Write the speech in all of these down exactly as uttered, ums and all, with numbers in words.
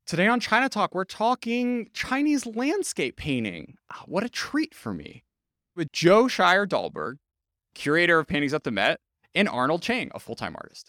Today on China Talk, we're talking Chinese landscape painting. Ah, What a treat for me. With Joe Shire Dahlberg, curator of paintings at the Met, and Arnold Chang, a full time artist.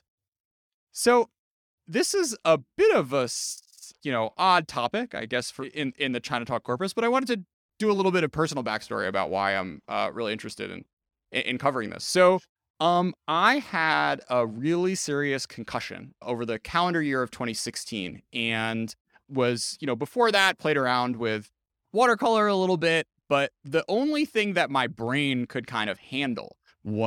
So, this is a bit of a you know odd topic, I guess, for in, in the China Talk corpus, but I wanted to do a little bit of personal backstory about why I'm uh, really interested in, in in covering this. So, um, I had a really serious concussion over the calendar year of twenty sixteen, and was you know before that played around with watercolor a little bit, but the only thing that my brain could kind of handle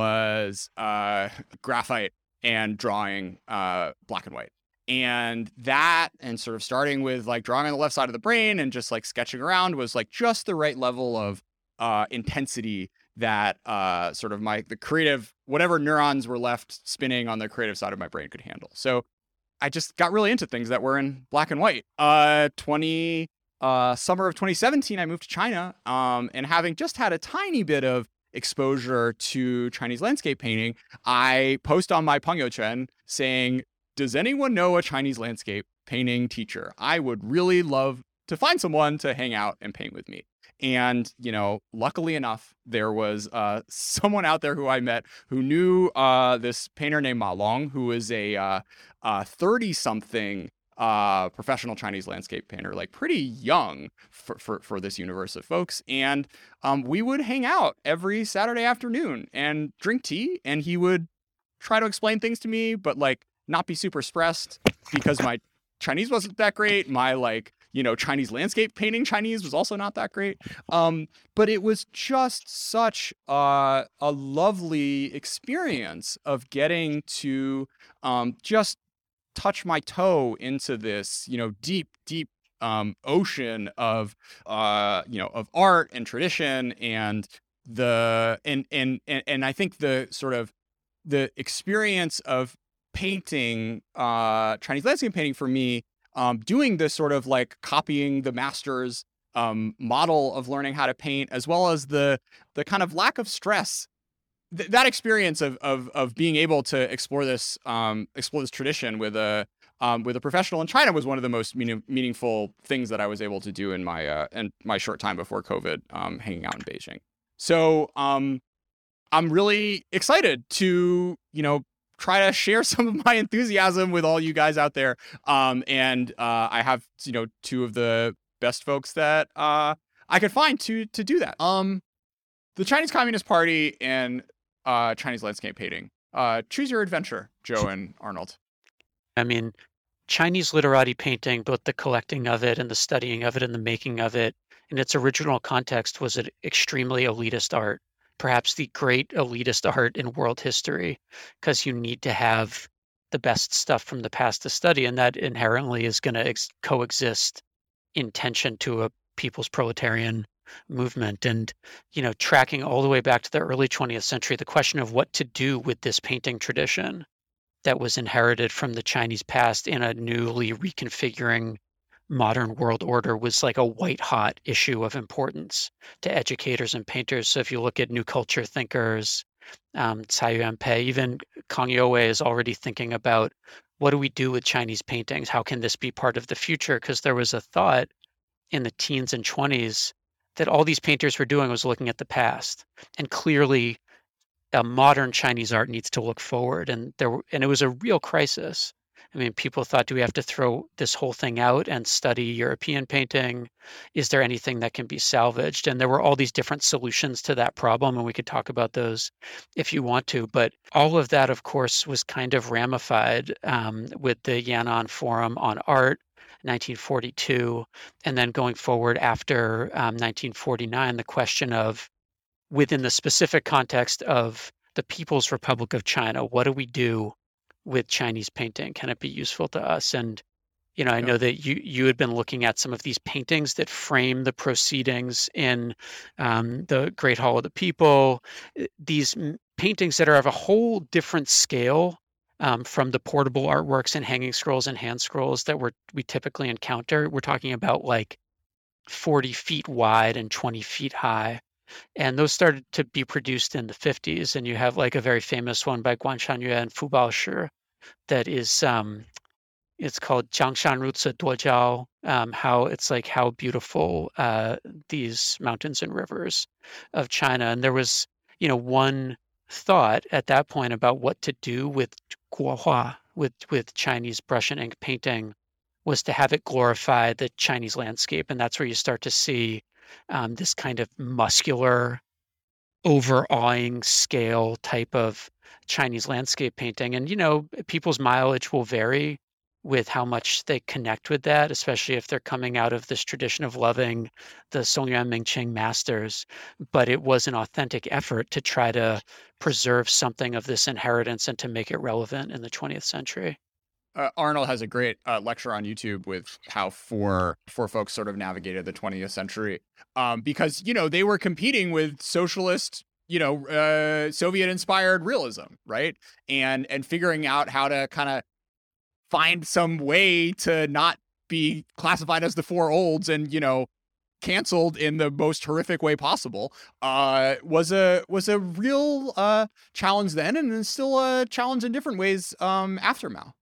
was uh, graphite and drawing uh, black and white. And that, and sort of starting with like drawing on the left side of the brain and just like sketching around was like just the right level of uh, intensity that uh, sort of my the creative whatever neurons were left spinning on the creative side of my brain could handle. So I just got really into things that were in black and white. Uh, twenty uh, summer of twenty seventeen, I moved to China, um, and having just had a tiny bit of exposure to Chinese landscape painting, I post on my Pengyochen saying, "Does anyone know a Chinese landscape painting teacher? I would really love to find someone to hang out and paint with me." And, you know, luckily enough, there was uh, someone out there who I met who knew uh, this painter named Ma Long, who is a uh, uh, thirty-something uh, professional Chinese landscape painter, like pretty young for, for, for this universe of folks. And um, we would hang out every Saturday afternoon and drink tea, and he would try to explain things to me, but like not be super stressed because my Chinese wasn't that great. My like, you know, Chinese landscape painting Chinese was also not that great. Um, but it was just such uh, a lovely experience of getting to um, just touch my toe into this, you know, deep, deep um, ocean of, uh, you know, of art and tradition and the and and and and I think the sort of the experience of painting uh, Chinese landscape painting for me, um, doing this sort of like copying the master's um, model of learning how to paint, as well as the the kind of lack of stress. Th- that experience of of of being able to explore this um, explore this tradition with a um, with a professional in China was one of the most meaning, meaningful things that I was able to do in my uh, in my short time before COVID, um, hanging out in Beijing. So um, I'm really excited to, you know, try to share some of my enthusiasm with all you guys out there. Um, and uh, I have, you know, two of the best folks that uh, I could find to to do that. Um, the Chinese Communist Party and uh, Chinese landscape painting. Uh, choose your adventure, Joe and Arnold. I mean, Chinese literati painting, both the collecting of it and the studying of it and the making of it, in its original context, was an extremely elitist art, perhaps the great elitist art in world history, because you need to have the best stuff from the past to study, and that inherently is going to ex- coexist in tension to a people's proletarian movement. And, you know, tracking all the way back to the early twentieth century, the question of what to do with this painting tradition that was inherited from the Chinese past in a newly reconfiguring modern world order was like a white hot issue of importance to educators and painters. So if you look at new culture thinkers, um, Tsai Yuan-pei, even Kang Youwei is already thinking about what do we do with Chinese paintings? How can this be part of the future? Because there was a thought in the teens and twenties that all these painters were doing was looking at the past. And clearly a modern Chinese art needs to look forward, and there were, and it was a real crisis. I mean, people thought, do we have to throw this whole thing out and study European painting? Is there anything that can be salvaged? And there were all these different solutions to that problem, and we could talk about those if you want to. But all of that, of course, was kind of ramified um, with the Yan'an Forum on Art, nineteen forty-two, and then going forward after um, nineteen forty-nine, the question of within the specific context of the People's Republic of China, what do we do with Chinese painting? Can it be useful to us? And you know, I Yep. know that you you had been looking at some of these paintings that frame the proceedings in um, the Great Hall of the People. uh, These m- paintings that are of a whole different scale um, from the portable artworks and hanging scrolls and hand scrolls that we're, we typically encounter. We're talking about like forty feet wide and twenty feet high, and those started to be produced in the fifties. And you have like a very famous one by Guan Shanyue and Fu Baoshi that is um, it's called Jiangshan Ruzi Duojiao, um, how it's like how beautiful uh, these mountains and rivers of China. And there was, you know, one thought at that point about what to do with guohua, with with Chinese brush and ink painting, was to have it glorify the Chinese landscape, and that's where you start to see um, this kind of muscular, overawing scale type of Chinese landscape painting. And, you know, people's mileage will vary with how much they connect with that, especially if they're coming out of this tradition of loving the Songyuan Mingqing masters. But it was an authentic effort to try to preserve something of this inheritance and to make it relevant in the twentieth century. Uh, Arnold has a great uh, lecture on YouTube with how four four folks sort of navigated the twentieth century, um, because you know they were competing with socialist, you know, uh, Soviet-inspired realism, right? And and figuring out how to kind of find some way to not be classified as the four olds and you know canceled in the most horrific way possible uh was a was a real uh challenge then, and is still a challenge in different ways um after Mao.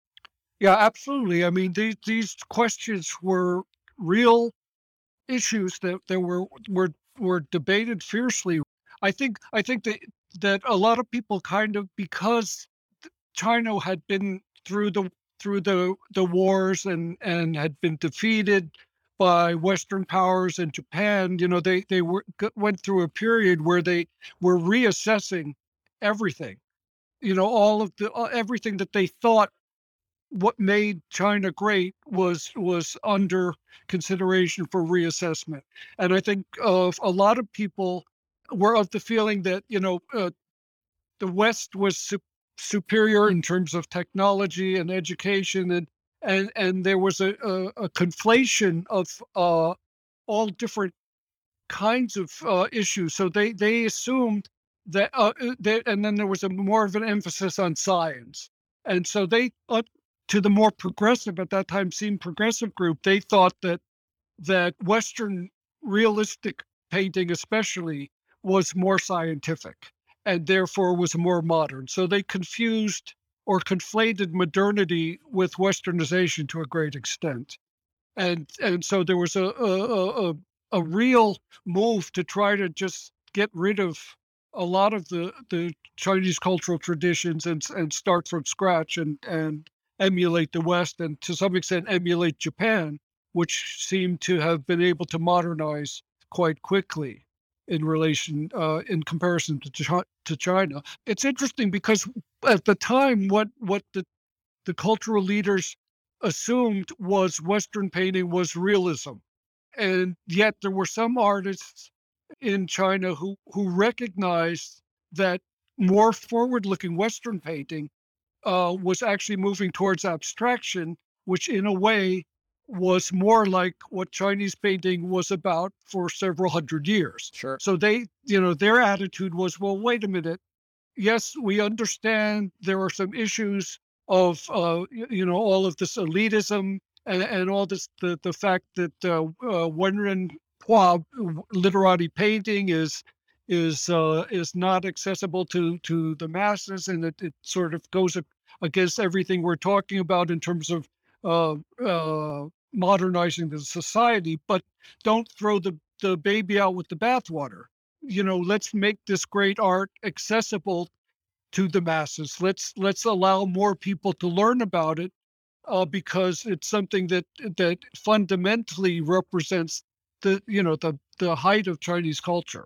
Yeah, absolutely. I mean, these these questions were real issues that that were were were debated fiercely. I think I think that that a lot of people kind of, because China had been through the through the the wars and and had been defeated by Western powers and Japan. You know, they they were went through a period where they were reassessing everything. You know, all of the uh, everything that they thought what made China great was was under consideration for reassessment. And I think uh, a lot of people were of the feeling that, you know, uh, the West was su- superior in terms of technology and education, and and and there was a, a, a conflation of uh, all different kinds of uh, issues. So they they assumed that, uh, uh, that, and then there was a more of an emphasis on science. And so they, uh, to the more progressive at that time, seemed progressive group, they thought that that Western realistic painting, especially, was more scientific and therefore was more modern. So they confused or conflated modernity with Westernization to a great extent. And and so there was a a, a, a real move to try to just get rid of a lot of the the Chinese cultural traditions and and start from scratch and and emulate the West, and to some extent emulate Japan, which seemed to have been able to modernize quite quickly in relation uh, in comparison to Chi- to China. It's interesting because at the time, what what the the cultural leaders assumed was Western painting was realism. And yet there were some artists in China who, who recognized that more forward looking Western painting uh, was actually moving towards abstraction, which in a way was more like what Chinese painting was about for several hundred years. Sure. So they, you know, their attitude was, well, wait a minute, yes, we understand there are some issues of, uh, y- you know, all of this elitism and, and all this, the, the fact that uh, uh, Wenren Hua literati painting is is uh, is not accessible to to the masses, and it, it sort of goes ag- against everything we're talking about in terms of uh, uh, modernizing the society. But don't throw the the baby out with the bathwater. You know, let's make this great art accessible to the masses. Let's let's allow more people to learn about it, uh, because it's something that that fundamentally represents the, you know, the the height of Chinese culture.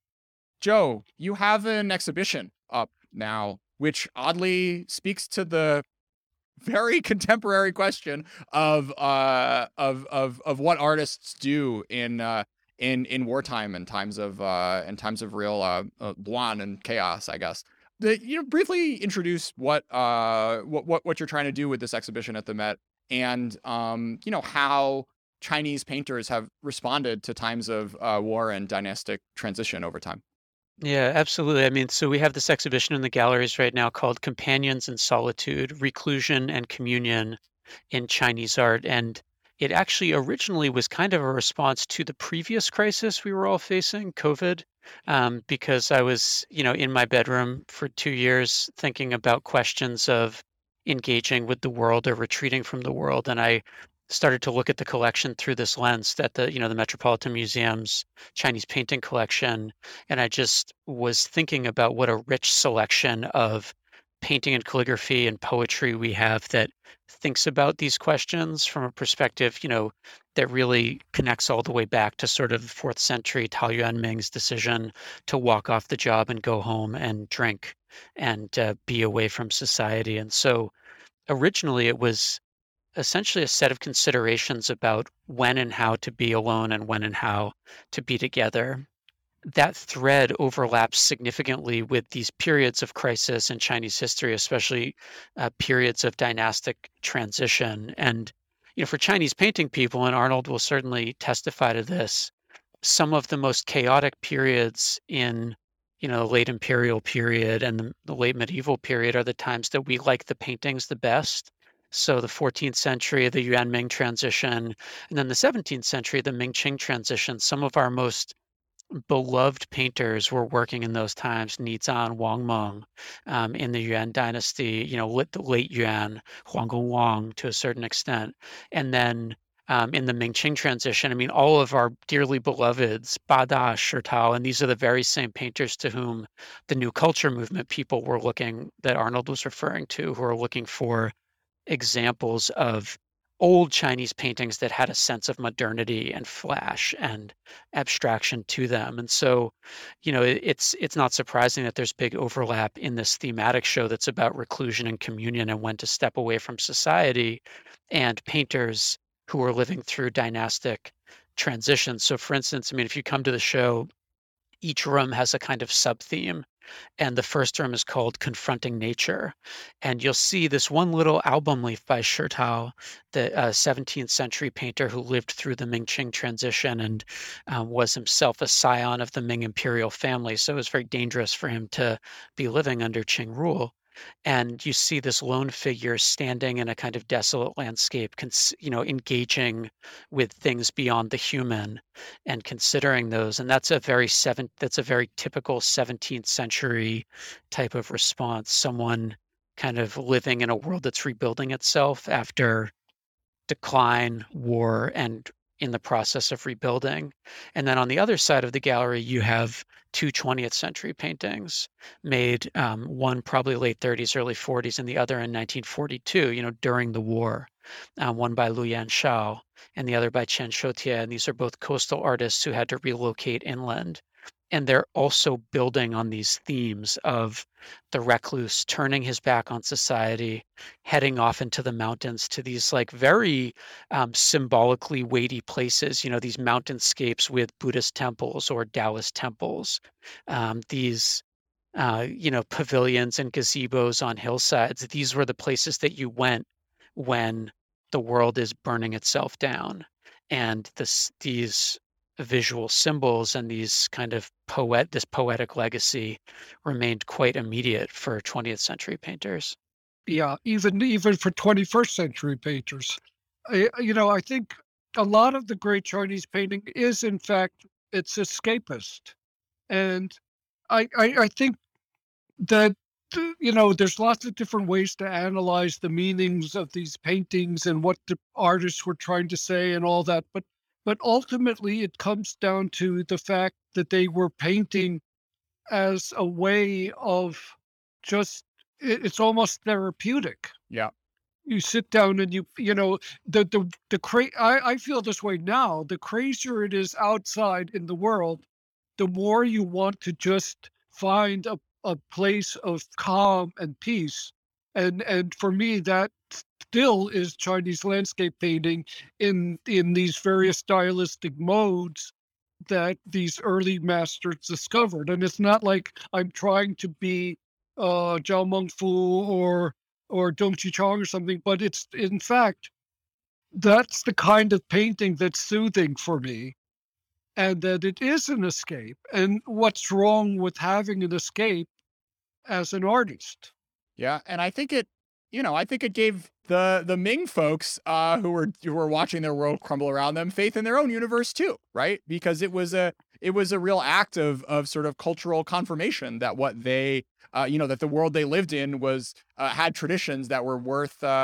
Joe, you have an exhibition up now, which oddly speaks to the very contemporary question of uh of of of what artists do in uh in in wartime and times of uh in times of real uh, uh Luan and chaos, I guess. The, you know, briefly introduce what uh what, what what you're trying to do with this exhibition at the Met, and um you know how Chinese painters have responded to times of uh, war and dynastic transition over time. Yeah, absolutely. I mean, so we have this exhibition in the galleries right now called Companions in Solitude, Reclusion and Communion in Chinese Art. And it actually originally was kind of a response to the previous crisis we were all facing, COVID, um, because I was, you know, in my bedroom for two years thinking about questions of engaging with the world or retreating from the world. And I started to look at the collection through this lens that the, you know, the Metropolitan Museum's Chinese painting collection. And I just was thinking about what a rich selection of painting and calligraphy and poetry we have that thinks about these questions from a perspective, you know, that really connects all the way back to sort of the fourth century Tao Yuanming's decision to walk off the job and go home and drink and uh, be away from society. And so originally it was essentially a set of considerations about when and how to be alone and when and how to be together. That thread overlaps significantly with these periods of crisis in Chinese history, especially uh, periods of dynastic transition. And, you know, for Chinese painting people, and Arnold will certainly testify to this, some of the most chaotic periods in, you know, the late imperial period and the, the late medieval period are the times that we like the paintings the best. So the fourteenth century, the Yuan Ming transition, and then the seventeenth century, the Ming Qing transition. Some of our most beloved painters were working in those times. Nizan, Wang Meng, um, in the Yuan dynasty, you know, lit- the late Yuan, Huang Wang to a certain extent. And then um, in the Ming Qing transition, I mean, all of our dearly beloveds, Bada, Shurtao, and these are the very same painters to whom the New Culture movement people were looking, that Arnold was referring to, who are looking for examples of old Chinese paintings that had a sense of modernity and flash and abstraction to them. And so, you know, it, it's it's not surprising that there's big overlap in this thematic show that's about reclusion and communion and when to step away from society, and painters who are living through dynastic transitions. So for instance, I mean, if you come to the show, each room has a kind of sub-theme. And the first room is called Confronting Nature. And you'll see this one little album leaf by Shurtao, the uh, seventeenth century painter who lived through the Ming Qing transition and um, was himself a scion of the Ming imperial family. So it was very dangerous for him to be living under Qing rule. And you see this lone figure standing in a kind of desolate landscape, cons- you know, engaging with things beyond the human and considering those. And that's a very seven that's a very typical seventeenth century type of response. Someone kind of living in a world that's rebuilding itself after decline, war, and in the process of rebuilding. And then on the other side of the gallery, you have two twentieth century paintings made, um, one probably late thirties, early forties, and the other in nineteen forty-two, you know, during the war, um, one by Lu Yanshao and the other by Chen Shoutie. And these are both coastal artists who had to relocate inland. And they're also building on these themes of the recluse turning his back on society, heading off into the mountains to these like very um, symbolically weighty places, you know, these mountainscapes with Buddhist temples or Taoist temples, um, these, uh, you know, pavilions and gazebos on hillsides. These were the places that you went when the world is burning itself down. And this, these visual symbols and these kind of poet, this poetic legacy remained quite immediate for twentieth century painters. Yeah, even even for twenty-first century painters. I, you know, I think a lot of the great Chinese painting is, in fact, it's escapist, and I I, I think that uh, you know there's lots of different ways to analyze the meanings of these paintings and what the artists were trying to say and all that, but but ultimately it comes down to the fact that they were painting as a way of just it, it's almost therapeutic. Yeah. You sit down and you you know the the the cra- I, I feel this way now. The crazier it is outside in the world, the more you want to just find a, a place of calm and peace. And and for me that still is Chinese landscape painting in in these various stylistic modes that these early masters discovered. And it's not like I'm trying to be uh Zhao Mengfu or or Dong Qichong or something, but it's in fact that's the kind of painting that's soothing for me, and that it is an escape. And what's wrong with having an escape as an artist? Yeah, and I think it, you know, I think it gave the the Ming folks uh, who were who were watching their world crumble around them faith in their own universe too, right? Because it was a it was a real act of of sort of cultural confirmation that what they, uh, you know, that the world they lived in was uh, had traditions that were worth uh,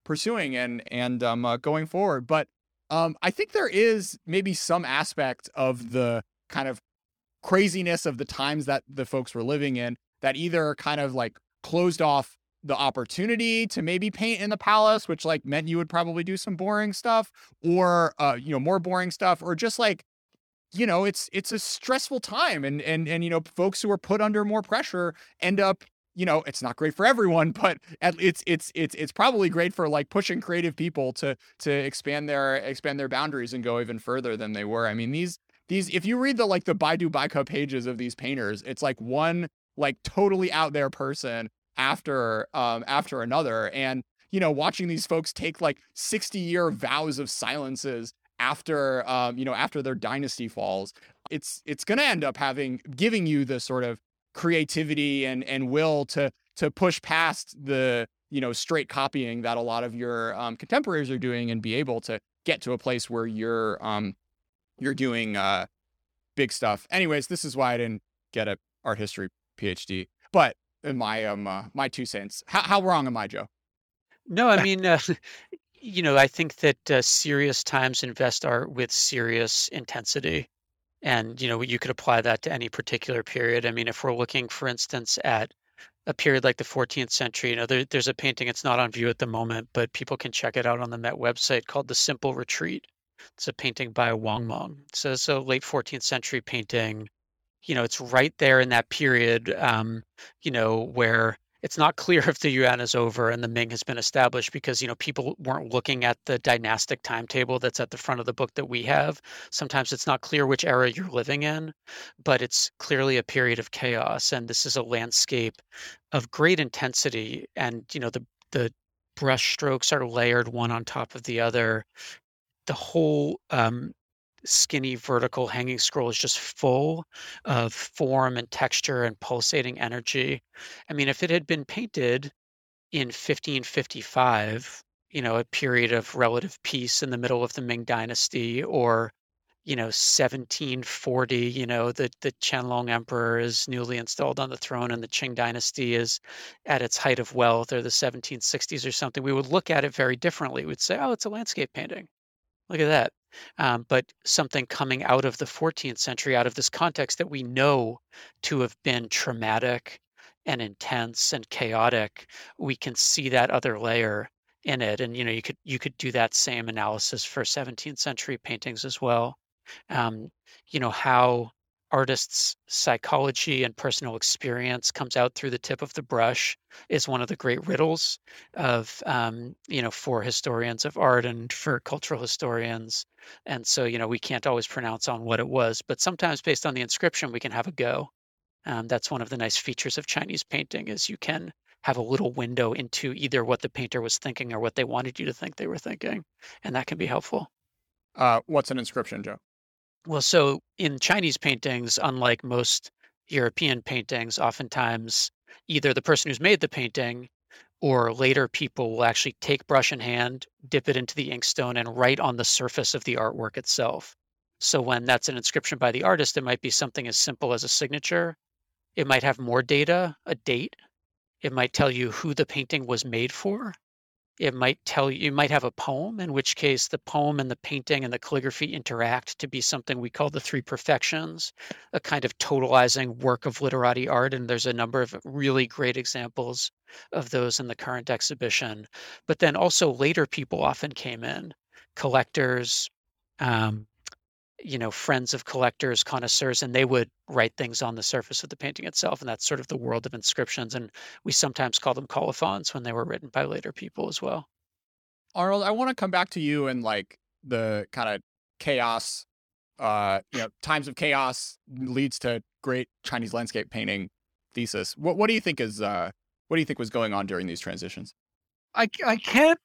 pursuing and and um, uh, going forward. But um, I think there is maybe some aspect of the kind of craziness of the times that the folks were living in that either kind of like closed off the opportunity to maybe paint in the palace, which like meant you would probably do some boring stuff, or uh, you know, more boring stuff, or just like, you know, it's it's a stressful time, and and and you know, folks who are put under more pressure end up, you know, it's not great for everyone, but at, it's it's it's it's probably great for like pushing creative people to to expand their expand their boundaries and go even further than they were. I mean, these these if you read the like the Baidu Baike pages of these painters, it's like one like totally out there person after um after another, and you know, watching these folks take like sixty year vows of silences after um you know after their dynasty falls, it's it's going to end up having giving you the sort of creativity and and will to to push past the, you know, straight copying that a lot of your um, contemporaries are doing, and be able to get to a place where you're um you're doing uh big stuff. Anyways, this is why I didn't get a art history PhD, but in my um uh, my two cents. How, how wrong am I, Joe? No, I mean, uh, you know, I think that uh, serious times invest art with serious intensity. And, you know, you could apply that to any particular period. I mean, if we're looking, for instance, at a period like the fourteenth century, you know, there, there's a painting, it's not on view at the moment, but people can check it out on the Met website, called The Simple Retreat. It's a painting by Wang Meng. So it's a late fourteenth century painting. You know, it's right there in that period, um, you know, where it's not clear if the Yuan is over and the Ming has been established, because, you know, people weren't looking at the dynastic timetable that's at the front of the book that we have. Sometimes it's not clear which era you're living in, but it's clearly a period of chaos. And this is a landscape of great intensity. And, you know, the, the brush strokes are layered one on top of the other. The whole um, skinny vertical hanging scroll is just full of form and texture and pulsating energy. I mean, if it had been painted in fifteen fifty-five, you know, a period of relative peace in the middle of the Ming Dynasty, or, you know, seventeen forty, you know, the, the Qianlong Emperor is newly installed on the throne and the Qing Dynasty is at its height of wealth, or the seventeen sixties or something, we would look at it very differently. We'd say, oh, it's a landscape painting. Look at that. Um, but something coming out of the fourteenth century, out of this context that we know to have been traumatic and intense and chaotic, we can see that other layer in it. And, you know, you could you could do that same analysis for seventeenth century paintings as well. Um, you know, how artists' psychology and personal experience comes out through the tip of the brush is one of the great riddles of, um, you know, for historians of art and for cultural historians. And so, you know, we can't always pronounce on what it was, but sometimes based on the inscription, we can have a go. Um, that's one of the nice features of Chinese painting, is you can have a little window into either what the painter was thinking or what they wanted you to think they were thinking. And that can be helpful. Uh, what's an inscription, Joe? Well, so in Chinese paintings, unlike most European paintings, oftentimes either the person who's made the painting or later people will actually take brush in hand, dip it into the inkstone, and write on the surface of the artwork itself. So when that's an inscription by the artist, it might be something as simple as a signature. It might have more data, a date. It might tell you who the painting was made for. It might tell you, you might have a poem, in which case the poem and the painting and the calligraphy interact to be something we call the three perfections, a kind of totalizing work of literati art. And there's a number of really great examples of those in the current exhibition. But then also later people often came in, collectors, um, you know, friends of collectors, connoisseurs, and they would write things on the surface of the painting itself. And that's sort of the world of inscriptions. And we sometimes call them colophons when they were written by later people as well. Arnold, I want to come back to you and like the kind of chaos, uh, you know, times of chaos leads to great Chinese landscape painting thesis. What what do you think is uh, what do you think was going on during these transitions? I I can't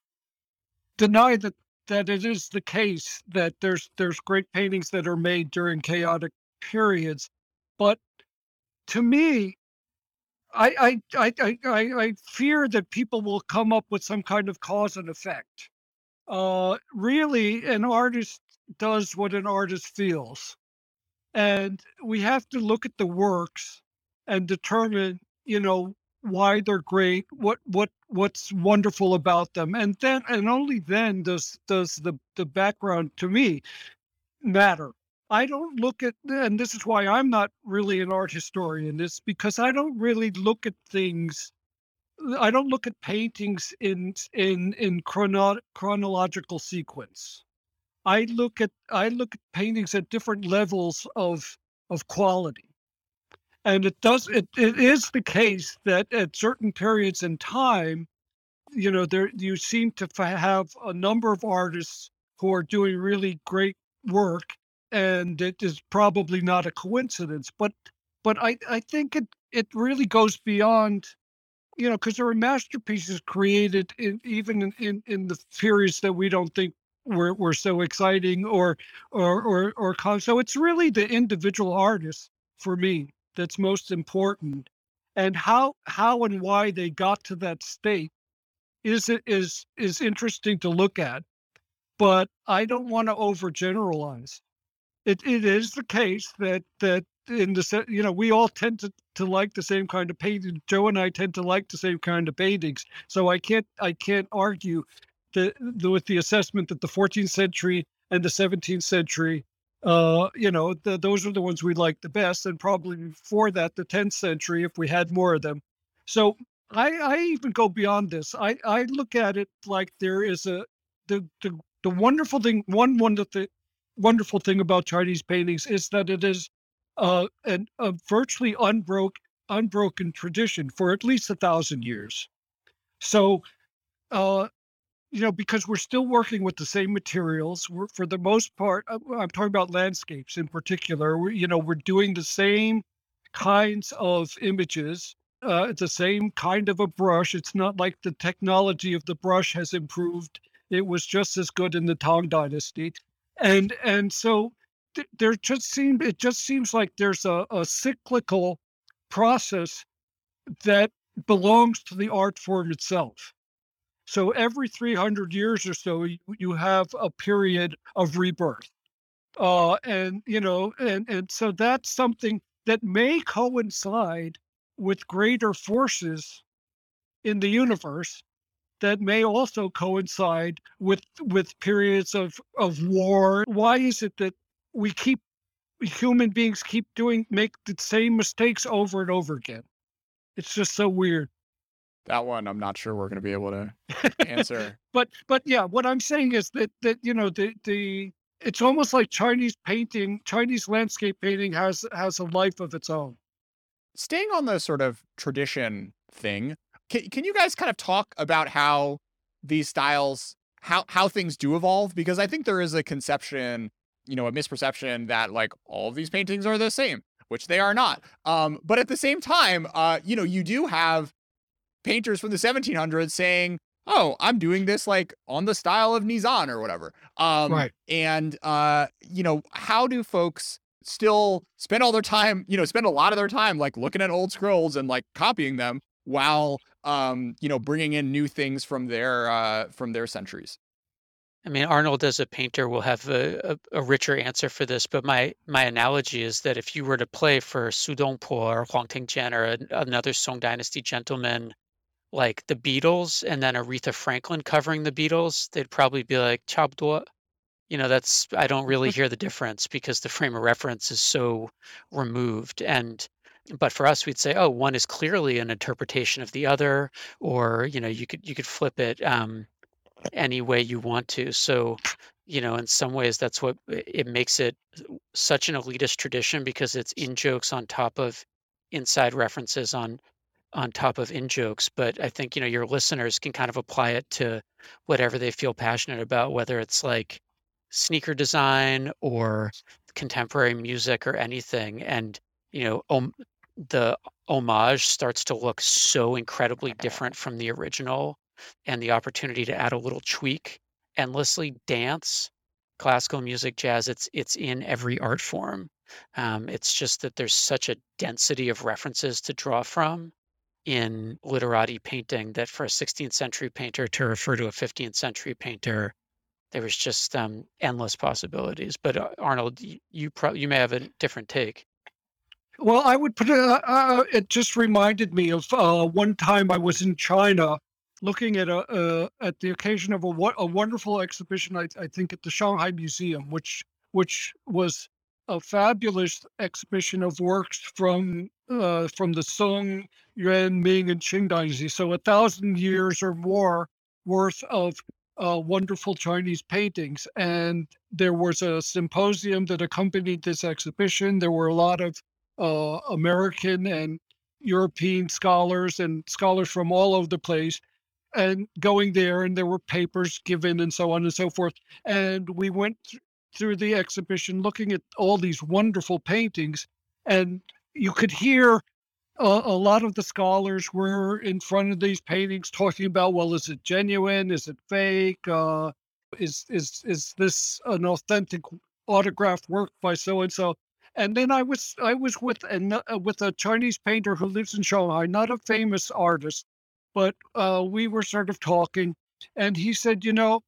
deny that that it is the case that there's there's great paintings that are made during chaotic periods, but to me, I I I I, I I fear that people will come up with some kind of cause and effect. Uh, really, an artist does what an artist feels, and we have to look at the works and determine, you know, why they're great, what what what's wonderful about them, and then and only then does does the the background to me matter. I don't look at, and this is why I'm not really an art historian, is because I don't really look at things. I don't look at paintings in in in chrono, chronological sequence. I look at I look at paintings at different levels of of quality. And it does it, it is the case that at certain periods in time, you know, there you seem to f- have a number of artists who are doing really great work, and it is probably not a coincidence. But but I I think it it really goes beyond, you know, because there are masterpieces created in even in, in, in the periods that we don't think were, were so exciting or or or or con- so it's really the individual artist for me that's most important, and how how and why they got to that state is it is is interesting to look at, but I don't want to overgeneralize. It it is the case that that in the se you know, we all tend to to like the same kind of painting. Joe and I tend to like the same kind of paintings, so I can't I can't argue the the with the assessment that the fourteenth century and the seventeenth century, uh, you know, the those are the ones we like the best, and probably before that, the tenth century, if we had more of them. So I I even go beyond this. I I look at it like there is a the the the wonderful thing one wonderful wonderful thing about Chinese paintings is that it is uh, an, a virtually unbroken unbroken tradition for at least a thousand years. So, uh, you know, because we're still working with the same materials, we're, for the most part, uh, I'm talking about landscapes in particular. We're, you know, we're doing the same kinds of images. Uh, it's the same kind of a brush. It's not like the technology of the brush has improved. It was just as good in the Tang Dynasty, and and so th- there just seem it just seems like there's a, a cyclical process that belongs to the art form itself. So every three hundred years or so, you, you have a period of rebirth. Uh, and, you know, and, and so that's something that may coincide with greater forces in the universe that may also coincide with with periods of of war. Why is it that we keep human beings keep doing make the same mistakes over and over again? It's just so weird. That one, I'm not sure we're going to be able to answer. But but yeah, what I'm saying is that that you know the the it's almost like Chinese painting, Chinese landscape painting has has a life of its own. Staying on the sort of tradition thing, can, can you guys kind of talk about how these styles, how how things do evolve? Because I think there is a conception, you know, a misperception that like all of these paintings are the same, which they are not. Um, but at the same time, uh, you know, you do have painters from the seventeen hundreds saying, "Oh, I'm doing this like on the style of Nizan or whatever." Um, Right. and uh, you know, how do folks still spend all their time, you know, spend a lot of their time like looking at old scrolls and like copying them while um, you know, bringing in new things from their uh from their centuries? I mean, Arnold as a painter will have a, a, a richer answer for this, but my my analogy is that if you were to play for Su Dongpo or Huang Tingjian or an, another Song Dynasty gentleman like the Beatles and then Aretha Franklin covering the Beatles, they'd probably be like, "Chabuduo." You know, that's I don't really hear the difference because the frame of reference is so removed. And but for us, we'd say, oh, one is clearly an interpretation of the other, or you know, you could you could flip it um, any way you want to. So, you know, in some ways, that's what it makes it such an elitist tradition because it's in jokes on top of inside references on on top of in jokes. But I think, you know, your listeners can kind of apply it to whatever they feel passionate about, whether it's like sneaker design or contemporary music or anything. And, you know, um, the homage starts to look so incredibly different from the original, and the opportunity to add a little tweak, endlessly dance, classical music, jazz, it's it's in every art form. Um, it's just that there's such a density of references to draw from in literati painting that for a sixteenth century painter to refer to a fifteenth century painter, there was just um, endless possibilities. But uh, Arnold, you you, pro- you may have a different take. Well, I would put it, uh, uh, it just reminded me of uh, one time I was in China looking at a uh, at the occasion of a, wo- a wonderful exhibition, I, I think at the Shanghai Museum, which which was a fabulous exhibition of works from uh, from the Song, Yuan, Ming, and Qing dynasty. So a thousand years or more worth of uh, wonderful Chinese paintings. And there was a symposium that accompanied this exhibition. There were a lot of uh, American and European scholars and scholars from all over the place and going there, and there were papers given and so on and so forth. And we went th- through the exhibition looking at all these wonderful paintings, and you could hear uh, a lot of the scholars were in front of these paintings talking about, well, is it genuine? Is it fake? Uh, is is is this an authentic autographed work by so and so? And then I was I was with an, uh, with a Chinese painter who lives in Shanghai, not a famous artist, but uh, we were sort of talking, and he said, you know,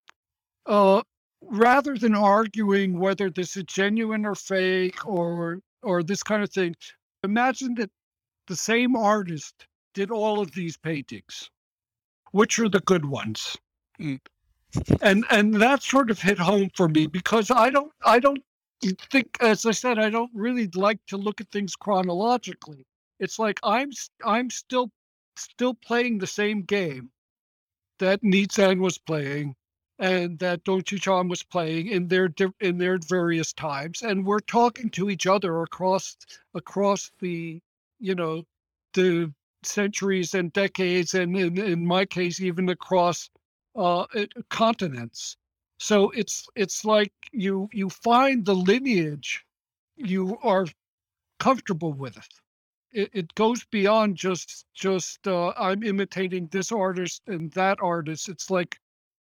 uh, rather than arguing whether this is genuine or fake or or this kind of thing, imagine that the same artist did all of these paintings. Which are the good ones? Mm. And and that sort of hit home for me because I don't I don't think, as I said, I don't really like to look at things chronologically. It's like I'm s- I'm still still playing the same game that Nietzsche was playing and that Dong Chuchan was playing in their di- in their various times, and we're talking to each other across across the you know the centuries and decades, and in, in my case, even across uh, uh, continents. So it's it's like you you find the lineage you are comfortable with it. It, it goes beyond just just uh, I'm imitating this artist and that artist. It's like,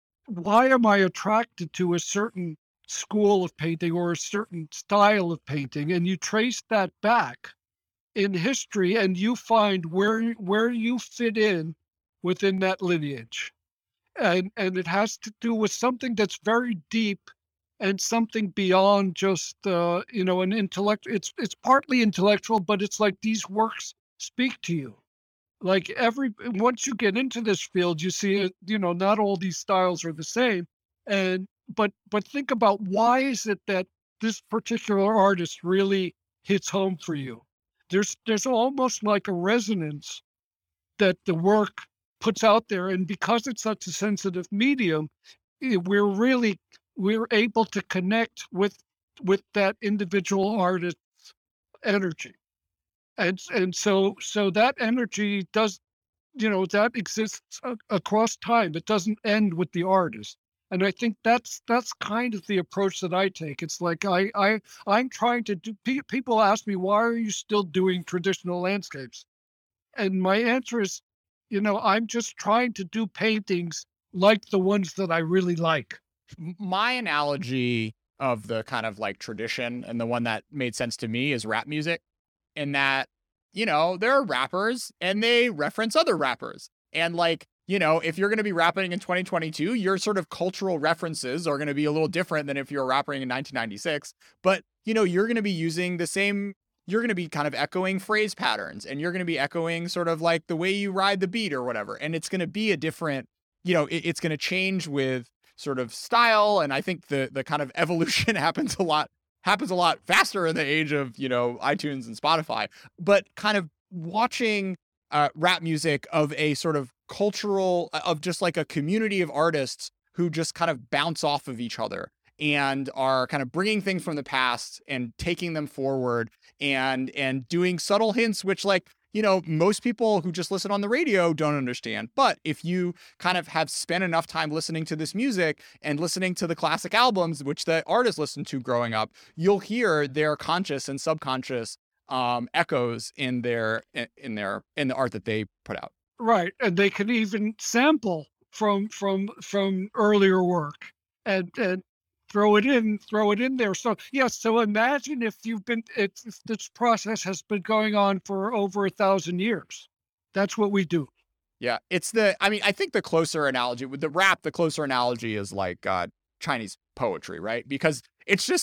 why am I attracted to a certain school of painting or a certain style of painting? And you trace that back in history, and you find where where you fit in within that lineage. And and it has to do with something that's very deep and something beyond just uh, you know an intellect. It's it's partly intellectual, but it's like these works speak to you. Like every once you get into this field, you see it. You know, not all these styles are the same, and but but think about, why is it that this particular artist really hits home for you? There's there's almost like a resonance that the work puts out there, and because it's such a sensitive medium, eh, we're really we're able to connect with with that individual artist's energy. And and so so that energy does, you know that exists a- across time. It doesn't end with the artist. And I think that's that's kind of the approach that I take. It's like i i I'm trying to do. Pe- people ask me, why are you still doing traditional landscapes? And my answer is, you know, I'm just trying to do paintings like the ones that I really like. M- My analogy of the kind of like tradition and the one that made sense to me is rap music, in that, you know, there are rappers and they reference other rappers. And like, you know, if you're going to be rapping in twenty twenty-two, your sort of cultural references are going to be a little different than if you're rapping in nineteen ninety-six. But, you know, you're going to be using the same, you're going to be kind of echoing phrase patterns, and you're going to be echoing sort of like the way you ride the beat or whatever. And it's going to be a different, you know, it, it's going to change with sort of style. And I think the the kind of evolution happens a lot happens a lot faster in the age of, you know, iTunes and Spotify. But kind of watching uh, rap music of a sort of cultural, uh, of just like a community of artists who just kind of bounce off of each other and are kind of bringing things from the past and taking them forward, and and doing subtle hints which, like, you know, most people who just listen on the radio don't understand. But if you kind of have spent enough time listening to this music and listening to the classic albums which the artists listened to growing up, you'll hear their conscious and subconscious um, echoes in their in their in the art that they put out. Right. And they can even sample from from from earlier work and and throw it in throw it in there. So yes, so imagine if you've been it's if this process has been going on for over a thousand years. That's what we do. Yeah, it's the. I mean, I think the closer analogy with the rap, the closer analogy is like uh, Chinese poetry, right? Because it's just like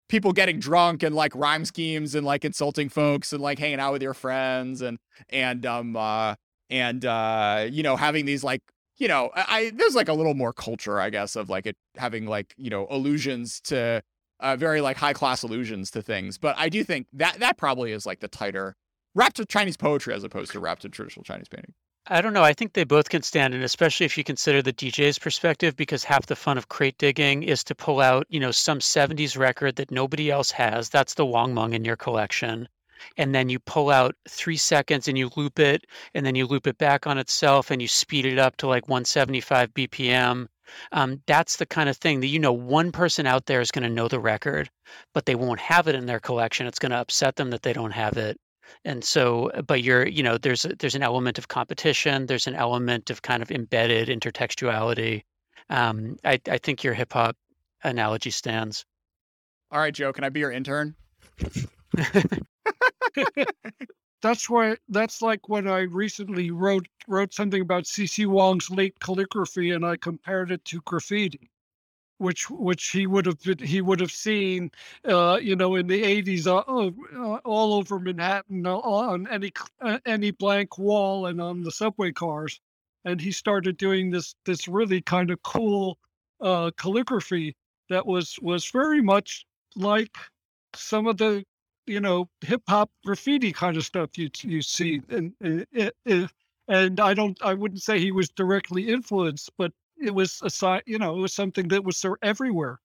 people getting drunk and like rhyme schemes and like insulting folks and like hanging out with your friends and and um uh and uh you know having these like you know I, I there's like a little more culture I guess of like it having like you know allusions to uh very like high class allusions to things, but I do think that that probably is like the tighter rap to Chinese poetry as opposed to rap to traditional Chinese painting. I don't know. I think they both can stand, and especially if you consider the D J's perspective, because half the fun of crate digging is to pull out, you know, some seventies record that nobody else has. That's the Wong Meng in your collection. And then you pull out three seconds and you loop it, and then you loop it back on itself and you speed it up to like one seventy-five B P M. Um, that's the kind of thing that, you know, one person out there is going to know the record, but they won't have it in their collection. It's going to upset them that they don't have it. And so, but you're, you know, there's a- there's an element of competition. There's an element of kind of embedded intertextuality. Um, I I think your hip hop analogy stands. All right, Joe, can I be your intern? That's why that's like when I recently wrote wrote something about C C Wong's late calligraphy, and I compared it to graffiti, which which he would have been, he would have seen, uh, you know, in the eighties, uh, uh, uh, all over Manhattan, uh, on any c- uh, any blank wall and on the subway cars, and he started doing this this really kind of cool uh, calligraphy that was was very much like some of the you know hip hop graffiti kind of stuff you you see, and and, it, it, and I don't I wouldn't say he was directly influenced, but it was a si- you know it was something that was there everywhere.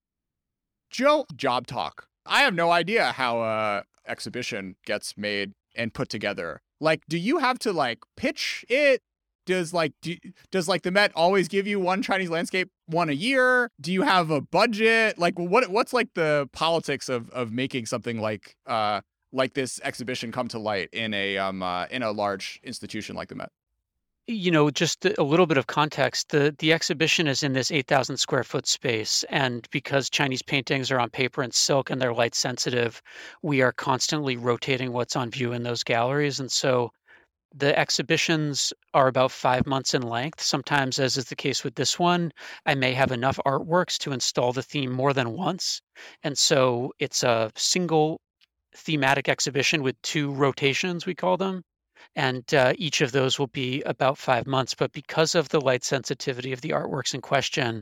Joe, job talk. I have no idea how a exhibition gets made and put together. Like, do you have to like pitch it? Does like do, does like the Met always give you one Chinese landscape one a year? Do you have a budget? Like, what what's like the politics of of making something like uh like this exhibition come to light in a um uh, in a large institution like the Met? You know, just a little bit of context. The the exhibition is in this eight thousand square foot space, and because Chinese paintings are on paper and silk and they're light sensitive, we are constantly rotating what's on view in those galleries. And so the exhibitions are about five months in length. Sometimes, as is the case with this one, I may have enough artworks to install the theme more than once. And so it's a single thematic exhibition with two rotations, we call them. And uh, each of those will be about five months. But because of the light sensitivity of the artworks in question,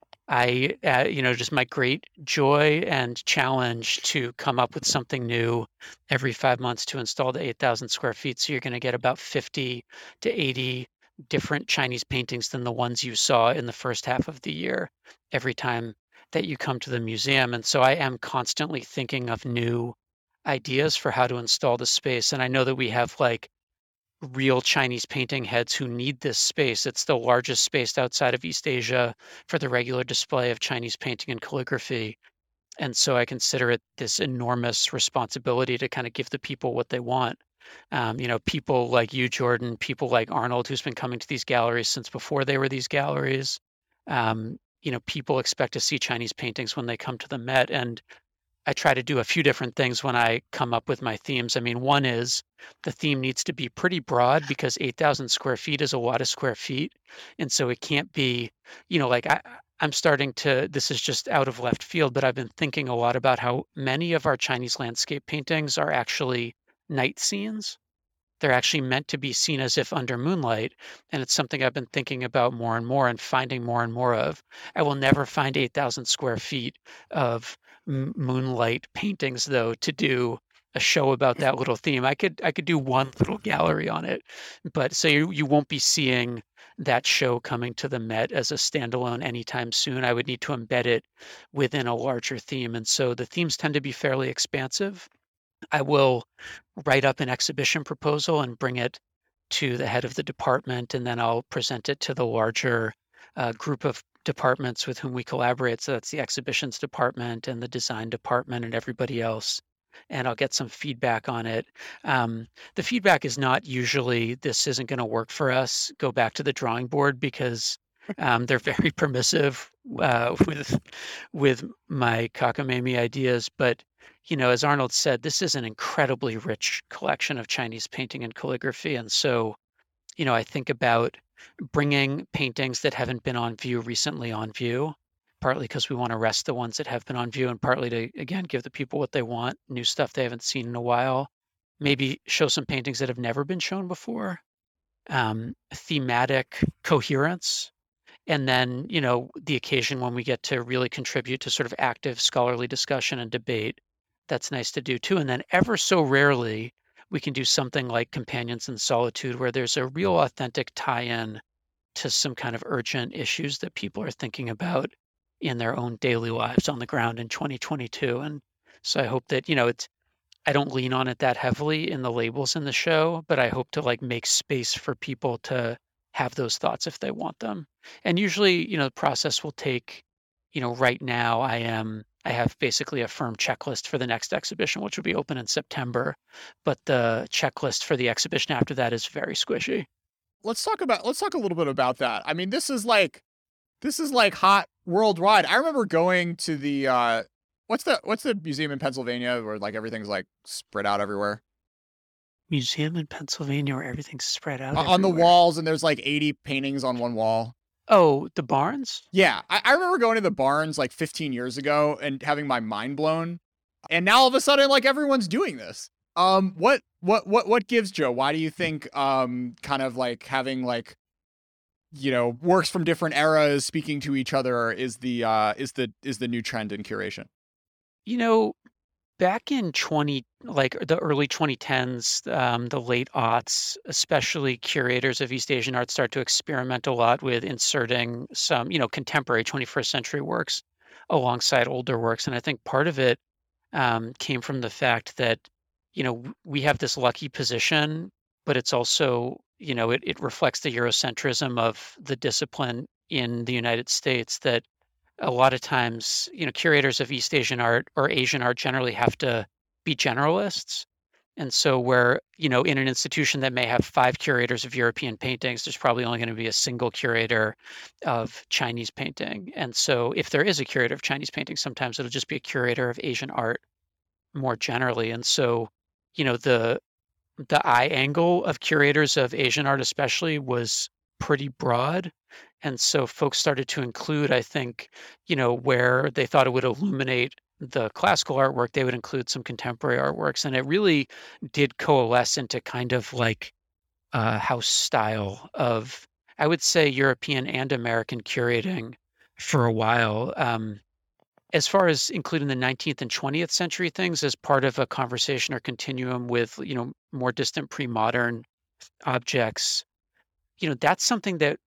I, uh, you know, just my great joy and challenge to come up with something new every five months to install the eight thousand square feet. So you're going to get about fifty to eighty different Chinese paintings than the ones you saw in the first half of the year every time that you come to the museum. And so I am constantly thinking of new ideas for how to install the space. And I know that we have like real Chinese painting heads who need this space. It's the largest space outside of East Asia for the regular display of Chinese painting and calligraphy. And so I consider it this enormous responsibility to kind of give the people what they want. Um, you know, people like you, Jordan, people like Arnold, who's been coming to these galleries since before they were these galleries. Um, you know, people expect to see Chinese paintings when they come to the Met. And I try to do a few different things when I come up with my themes. I mean, one is the theme needs to be pretty broad because eight thousand square feet is a lot of square feet. And so it can't be, you know, like I, I'm starting to, this is just out of left field, but I've been thinking a lot about how many of our Chinese landscape paintings are actually night scenes. They're actually meant to be seen as if under moonlight. And it's something I've been thinking about more and more and finding more and more of. I will never find eight thousand square feet of m- moonlight paintings, though, to do a show about that little theme. I could I could do one little gallery on it, but so you, you won't be seeing that show coming to the Met as a standalone anytime soon. I would need to embed it within a larger theme. And so the themes tend to be fairly expansive. I will write up an exhibition proposal and bring it to the head of the department, and then I'll present it to the larger uh, group of departments with whom we collaborate. So that's the exhibitions department and the design department and everybody else. And I'll get some feedback on it. Um, the feedback is not usually this isn't going to work for us. Go back to the drawing board because um, they're very permissive uh, with with my cockamamie ideas. But you know, as Arnold said, this is an incredibly rich collection of Chinese painting and calligraphy. And so, you know, I think about bringing paintings that haven't been on view recently on view partly because we want to rest the ones that have been on view, and partly to, again, give the people what they want, new stuff they haven't seen in a while. Maybe show some paintings that have never been shown before. Um, thematic coherence. And then, you know, the occasion when we get to really contribute to sort of active scholarly discussion and debate, that's nice to do too. And then ever so rarely, we can do something like Companions in Solitude, where there's a real authentic tie-in to some kind of urgent issues that people are thinking about in their own daily lives on the ground in twenty twenty-two. And so I hope that, you know, it's, I don't lean on it that heavily in the labels in the show, but I hope to like make space for people to have those thoughts if they want them. And usually, you know, the process will take, you know, right now I am, I have basically a firm checklist for the next exhibition, which will be open in September. But the checklist for the exhibition after that is very squishy. Let's talk about, let's talk a little bit about that. I mean, this is like, this is like hot worldwide. I remember going to the, uh, what's the, what's the museum in Pennsylvania where like everything's like spread out everywhere? Museum in Pennsylvania where everything's spread out Uh, on the everywhere. walls, and there's like eighty paintings on one wall. Oh, the Barnes? Yeah, I, I remember going to the Barnes like fifteen years ago and having my mind blown. And now all of a sudden, like everyone's doing this. Um, what, what, what, what gives, Joe? Why do you think, um, kind of like having like, you know, works from different eras speaking to each other is the, uh, is the, is the new trend in curation? You know, back in twenty, like the early twenty tens, um, the late aughts, especially curators of East Asian art start to experiment a lot with inserting some, you know, contemporary twenty-first century works alongside older works. And I think part of it um, came from the fact that, you know, w- we have this lucky position, but it's also, you know, it, it reflects the Eurocentrism of the discipline in the United States that a lot of times, you know, curators of East Asian art or Asian art generally have to be generalists. And so where, you know, in an institution that may have five curators of European paintings, there's probably only going to be a single curator of Chinese painting. And so if there is a curator of Chinese painting, sometimes it'll just be a curator of Asian art more generally. And so, you know, the the eye angle of curators of Asian art especially was pretty broad. And so folks started to include, I think, you know, where they thought it would illuminate the classical artwork, they would include some contemporary artworks. And it really did coalesce into kind of like a house style of, I would say, European and American curating for a while. Um, as far as including the nineteenth and twentieth century things as part of a conversation or continuum with, you know, more distant pre-modern objects, you know, that's something that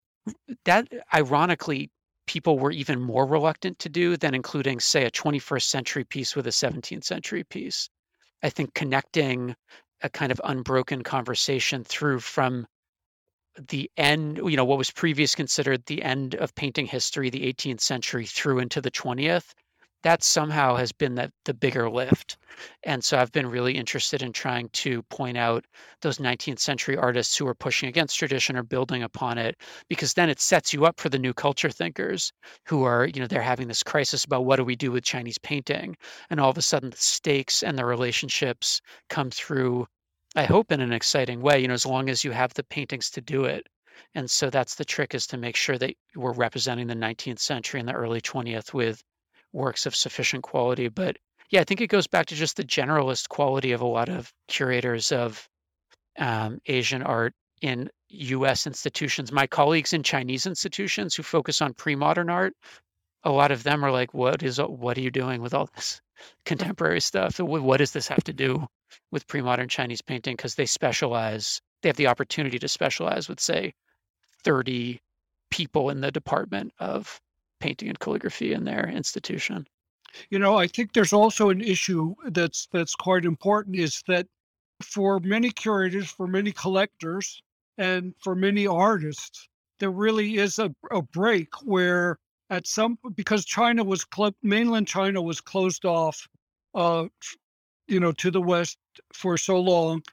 that ironically people were even more reluctant to do than including, say, a twenty-first century piece with a seventeenth century piece. I think connecting a kind of unbroken conversation through from the end, you know, what was previous considered the end of painting history, the eighteenth century through into the twentieth, that somehow has been the, the bigger lift. And so I've been really interested in trying to point out those nineteenth century artists who are pushing against tradition or building upon it, because then it sets you up for the new culture thinkers who are, you know, they're having this crisis about what do we do with Chinese painting? And all of a sudden the stakes and the relationships come through, I hope in an exciting way, you know, as long as you have the paintings to do it. And so that's the trick, is to make sure that we're representing the nineteenth century and the early twentieth with works of sufficient quality. But yeah, I think it goes back to just the generalist quality of a lot of curators of um, Asian art in U S institutions. My colleagues in Chinese institutions who focus on pre-modern art, a lot of them are like, what is, what are you doing with all this contemporary stuff? Wh- What does this have to do with pre-modern Chinese painting? Because they specialize, they have the opportunity to specialize with, say, thirty people in the department of painting and calligraphy in their institution. You know, I think there's also an issue that's that's quite important, is that for many curators, for many collectors, and for many artists, there really is a, a break where at some, because China was clo- mainland China was closed off, uh, you know, to the West for so long,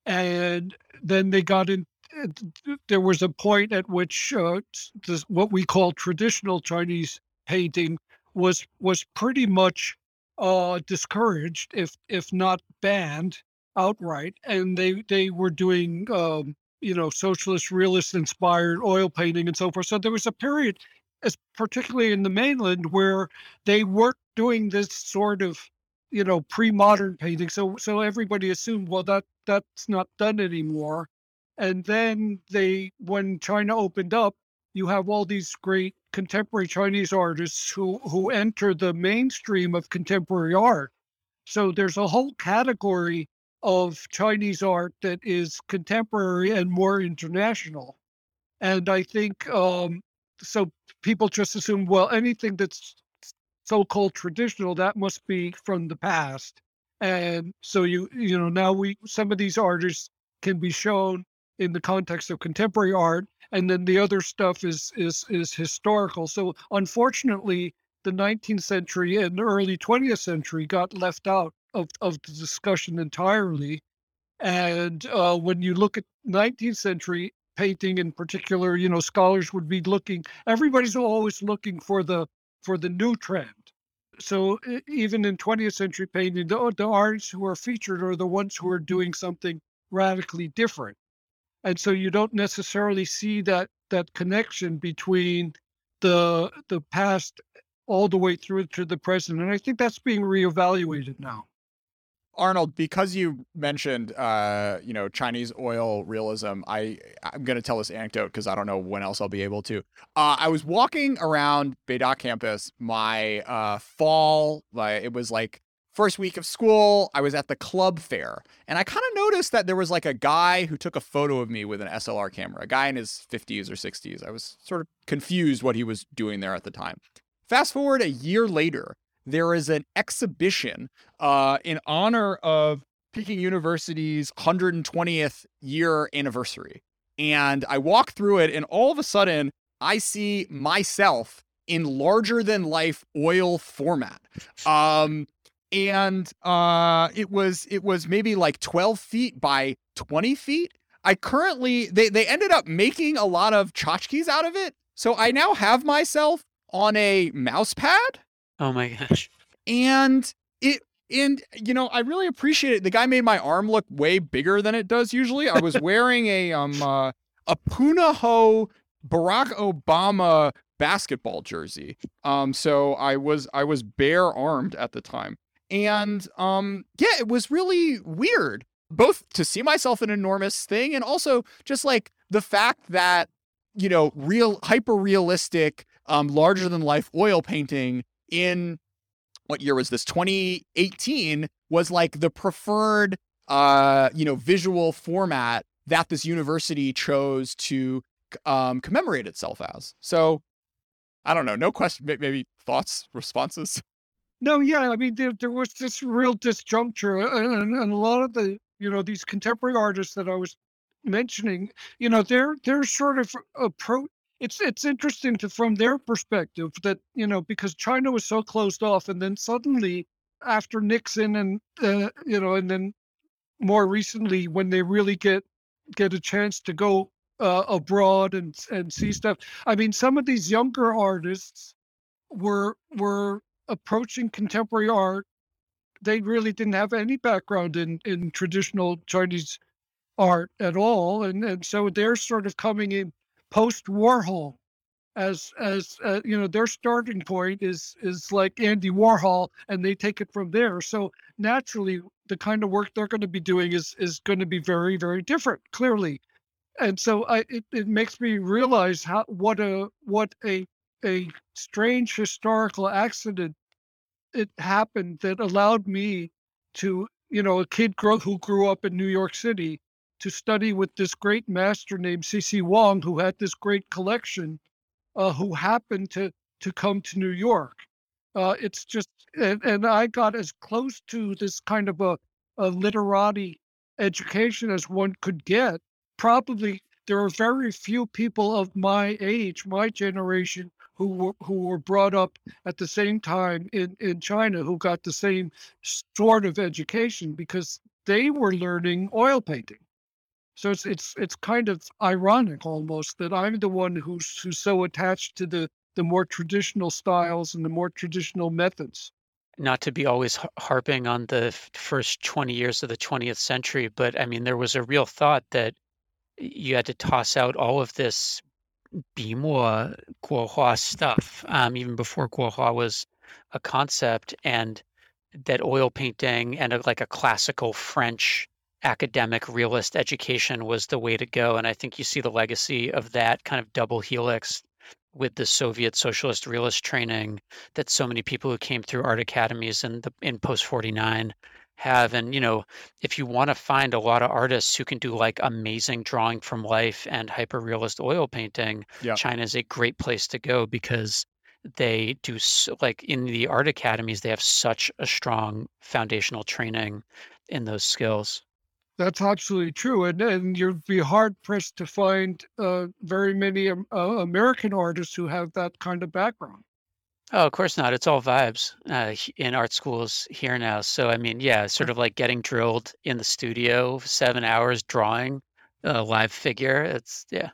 and then they got in. uh, There was a point at which uh, this, what we call traditional Chinese painting was was pretty much uh, discouraged, if if not banned outright, and they they were doing um, you know, socialist realist inspired oil painting and so forth. So there was a period as particularly in the mainland where they weren't doing this sort of, you know, pre-modern painting. So so everybody assumed, well, that that's not done anymore. And then they, when China opened up, you have all these great contemporary Chinese artists who who enter the mainstream of contemporary art. So there's a whole category of Chinese art that is contemporary and more international. And I think um, so people just assume, well, anything that's so-called traditional, that must be from the past. And so you you know now we some of these artists can be shown in the context of contemporary art, and then the other stuff is is is historical. So unfortunately, the nineteenth century and the early twentieth century got left out of of the discussion entirely. And uh, when you look at nineteenth century painting in particular, you know, scholars would be looking, everybody's always looking for the for the new trend. So e- even in twentieth century painting, the, the artists who are featured are the ones who are doing something radically different. And so you don't necessarily see that that connection between the the past all the way through to the present. And I think that's being reevaluated now. Arnold, because you mentioned, uh, you know, Chinese oil realism, I I'm gonna tell this anecdote because I don't know when else I'll be able to. Uh, I was walking around Beida campus my uh, fall, like it was like first week of school. I was at the club fair, and I kind of noticed that there was like a guy who took a photo of me with an S L R camera, a guy in his fifties or sixties. I was sort of confused what he was doing there at the time. Fast forward a year later, there is an exhibition uh, in honor of Peking University's one hundred twentieth year anniversary. And I walk through it, and all of a sudden, I see myself in larger than life oil format. Um, and uh, it was it was maybe like twelve feet by twenty feet. I currently they they ended up making a lot of tchotchkes out of it. So I now have myself on a mouse pad, Oh my gosh. and it and you know I really appreciate it. The guy made my arm look way bigger than it does usually. I was wearing a um uh, a Punahou Barack Obama basketball jersey. Um so I was I was bare armed at the time. And um yeah, it was really weird both to see myself in an enormous thing, and also just like the fact that, you know, real hyper realistic um larger than life oil painting in what year was this? twenty eighteen was like the preferred, uh, you know, visual format that this university chose to um, commemorate itself as. So I don't know. No question. Maybe thoughts, responses. No, yeah, I mean, there there was this real disjuncture, uh, and, and a lot of the, you know, these contemporary artists that I was mentioning, you know, they're they're sort of approach. It's it's interesting to from their perspective that, you know, because China was so closed off, and then suddenly after Nixon and uh, you know, and then more recently when they really get get a chance to go uh, abroad and and see stuff. I mean, some of these younger artists were were approaching contemporary art. They really didn't have any background in in traditional Chinese art at all, and and so they're sort of coming in post Warhol as as uh, you know, their starting point is is like Andy Warhol, and they take it from there. So naturally, the kind of work they're going to be doing is is going to be very very different, clearly. And so I it, it makes me realize how what a what a a strange historical accident it happened that allowed me to, you know, a kid grow, who grew up in New York City, to study with this great master named C C Wong, who had this great collection, uh, who happened to to come to New York. Uh, it's just, and, and I got as close to this kind of a, a literati education as one could get. Probably there are very few people of my age, my generation, who were who were brought up at the same time in, in China, who got the same sort of education because they were learning oil painting. So it's it's it's kind of ironic almost that I'm the one who's who's so attached to the the more traditional styles and the more traditional methods. Not to be always har- harping on the f- first twenty years of the twentieth century, but I mean, there was a real thought that you had to toss out all of this Bimo Guohua stuff, um, even before Guohua was a concept, and that oil painting and a, like a classical French academic realist education was the way to go. And I think you see the legacy of that kind of double helix with the Soviet socialist realist training that so many people who came through art academies in the in post forty-nine have. And you know, if you want to find a lot of artists who can do like amazing drawing from life and hyper realist oil painting, Yeah. China is a great place to go because they do s- like in the art academies they have such a strong foundational training in those skills. That's absolutely true, and and you'd be hard pressed to find uh, very many um, uh, American artists who have that kind of background. Oh, of course not. It's all vibes uh, h- in art schools here now. So I mean, yeah, sort of like getting drilled in the studio, seven hours drawing a live figure. It's yeah.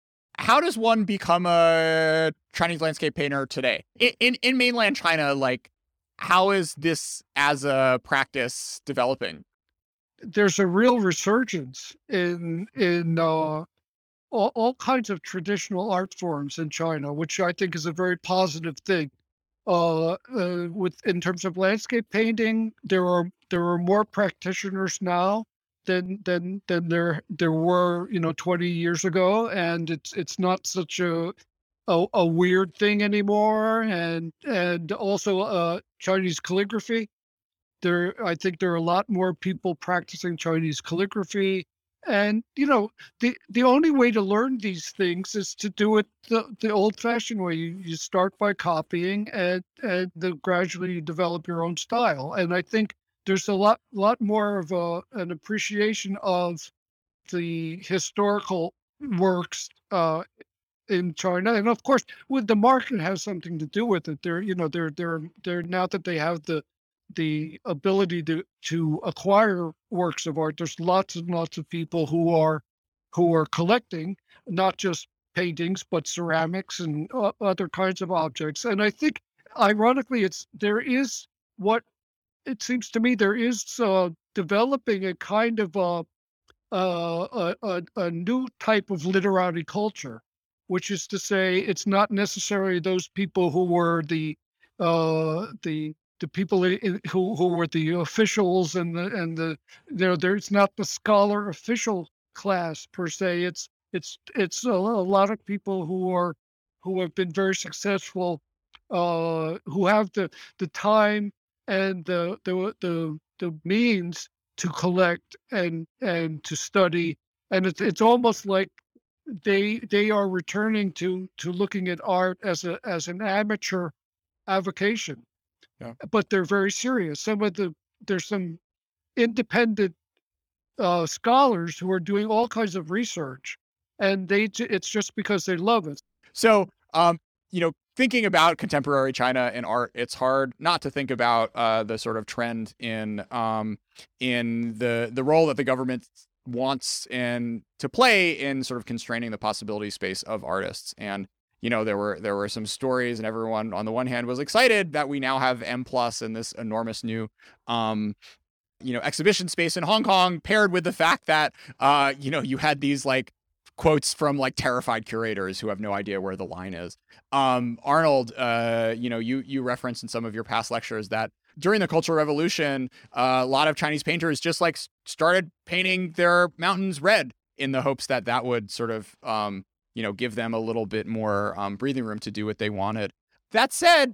How does one become a Chinese landscape painter today in in, in mainland China? Like, how is this as a practice developing? There's a real resurgence in in uh, all, all kinds of traditional art forms in China, which I think is a very positive thing. Uh, uh, with in terms of landscape painting, there are there are more practitioners now than than than there there were, you know, twenty years ago, and it's it's not such a a, a weird thing anymore. And and also uh, Chinese calligraphy. There, I think there are a lot more people practicing Chinese calligraphy. And you know, the the only way to learn these things is to do it the, the old-fashioned way. You, you start by copying, and and then gradually you develop your own style. And I think there's a lot lot more of a, an appreciation of the historical works uh, in China. And of course, with the market has something to do with it. They're, you know, they're they're they're now that they have the the ability to to acquire works of art. There's lots and lots of people who are who are collecting not just paintings but ceramics and o- other kinds of objects. And I think, ironically, it's there is what it seems to me there is uh, developing a kind of uh, uh, a, a, a new type of literati culture, which is to say, it's not necessarily those people who were the uh, the the people i- i- who who were the officials and the and the you know there's not the scholar official class per se. It's it's it's a, lo- a lot of people who are who have been very successful, uh, who have the the time and the the the the means to collect and and to study. And it's it's almost like they they are returning to to looking at art as a as an amateur avocation, Yeah. but they're very serious. Some of the there's some independent uh, scholars who are doing all kinds of research, and they j- it's just because they love it. So, um, you know, thinking about contemporary China and art, it's hard not to think about uh, the sort of trend in um, in the the role that the government wants in to play in sort of constraining the possibility space of artists. And you know, there were there were some stories, and everyone on the one hand was excited that we now have M plus and this enormous new um, you know, exhibition space in Hong Kong, paired with the fact that uh, you know, you had these like quotes from like terrified curators who have no idea where the line is. Um, Arnold, uh, you know, you you referenced in some of your past lectures that during the Cultural Revolution, uh, a lot of Chinese painters just like started painting their mountains red in the hopes that that would sort of um, you know, give them a little bit more um, breathing room to do what they wanted. That said,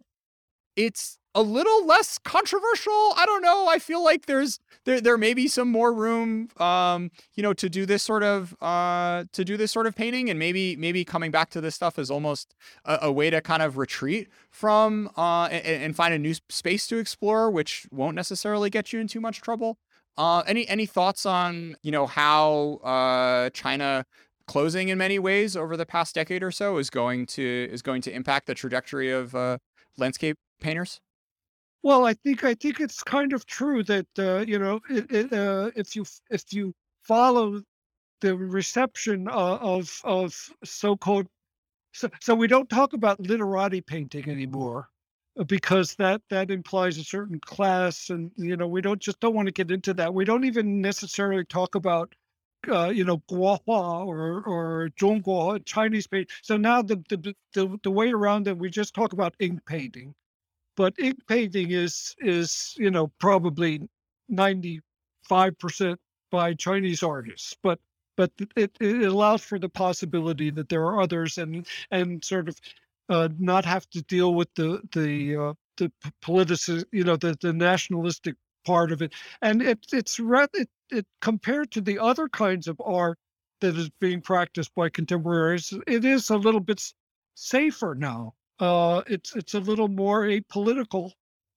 it's a little less controversial. I don't know. I feel like there's there there may be some more room, um, you know, to do this sort of uh, to do this sort of painting, and maybe maybe coming back to this stuff is almost a, a way to kind of retreat from uh, and, and find a new space to explore, which won't necessarily get you in too much trouble. Uh, any any thoughts on, you know, how uh, China closing in many ways over the past decade or so is going to is going to impact the trajectory of uh, landscape painters? Well, I think I think it's kind of true that uh, you know it, it, uh, if you f- if you follow the reception uh, of of so-called so, so we don't talk about literati painting anymore, uh, because that that implies a certain class. And you know we don't just don't want to get into that. We don't even necessarily talk about uh, you know, Guohua or or Zhongguo, Chinese paint. So now the, the the the way around it, we just talk about ink painting, but ink painting is is you know probably ninety five percent by Chinese artists, but but it, it allows for the possibility that there are others, and and sort of uh, not have to deal with the the uh, the political, you know, the the nationalistic part of it. And it it's rather it, it compared to the other kinds of art that is being practiced by contemporaries, it is a little bit s- safer now. Uh, it's it's a little more apolitical,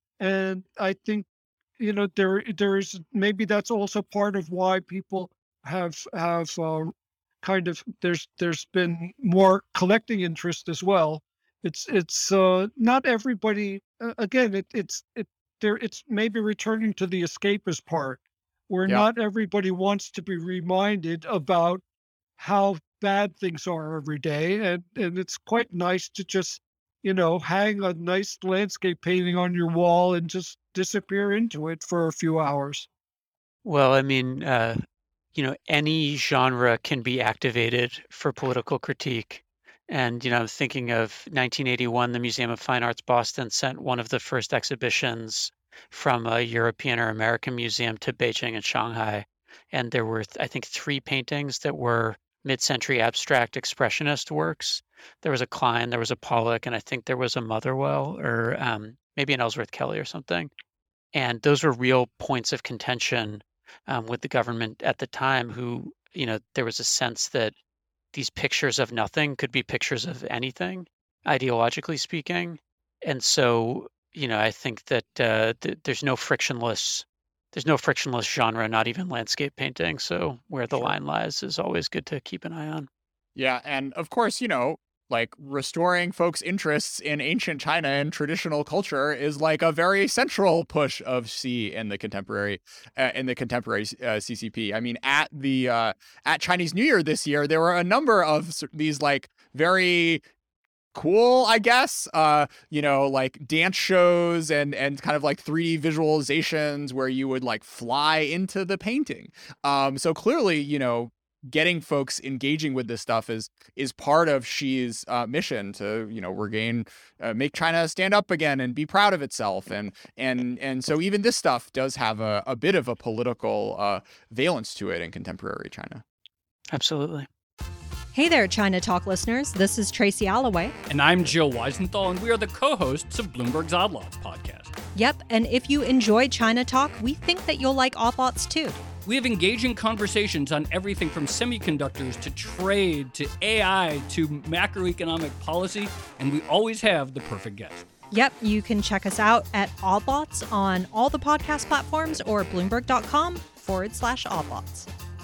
and I think you know there there is maybe that's also part of why people have have uh, kind of there's there's been more collecting interest as well. It's it's uh, not everybody. Uh, again, it it's it there. It's maybe returning to the escapist part, where Yeah. not everybody wants to be reminded about how bad things are every day, and and it's quite nice to just you know hang a nice landscape painting on your wall and just disappear into it for a few hours. Well, I mean, uh, you know, any genre can be activated for political critique. And, you know, I'm thinking of nineteen eighty-one, the Museum of Fine Arts Boston sent one of the first exhibitions from a European or American museum to Beijing and Shanghai. And there were, I think, three paintings that were mid-century abstract expressionist works. There was a Klein, there was a Pollock, and I think there was a Motherwell or um, maybe an Ellsworth Kelly or something. And those were real points of contention um, with the government at the time, who, you know, there was a sense that these pictures of nothing could be pictures of anything, ideologically speaking. And so, you know, I think that uh, th- there's no frictionless, there's no frictionless genre, not even landscape painting. So where the Sure. line lies is always good to keep an eye on. Yeah, and of course, you know, like restoring folks' interests in ancient China and traditional culture is like a very central push of C in the contemporary uh, in the contemporary uh, C C P. I mean, at the uh, at Chinese New Year this year, there were a number of s- these like very cool, I guess, uh, you know, like dance shows and and kind of like three D visualizations where you would like fly into the painting. Um, so clearly, you know, getting folks engaging with this stuff is is part of Xi's uh, mission to, you know, regain, uh, make China stand up again and be proud of itself. And and and so even this stuff does have a, a bit of a political uh, valence to it in contemporary China. Absolutely. Hey there, China Talk listeners. This is Tracy Alloway. And I'm Jill Weisenthal, and we are the co-hosts of Bloomberg's Odd Lots podcast. Yep, and if you enjoy China Talk, we think that you'll like Odd Lots too. We have engaging conversations on everything from semiconductors to trade to A I to macroeconomic policy, and we always have the perfect guest. Yep, you can check us out at Odd Lots on all the podcast platforms or bloomberg.com forward slash Odd Lots.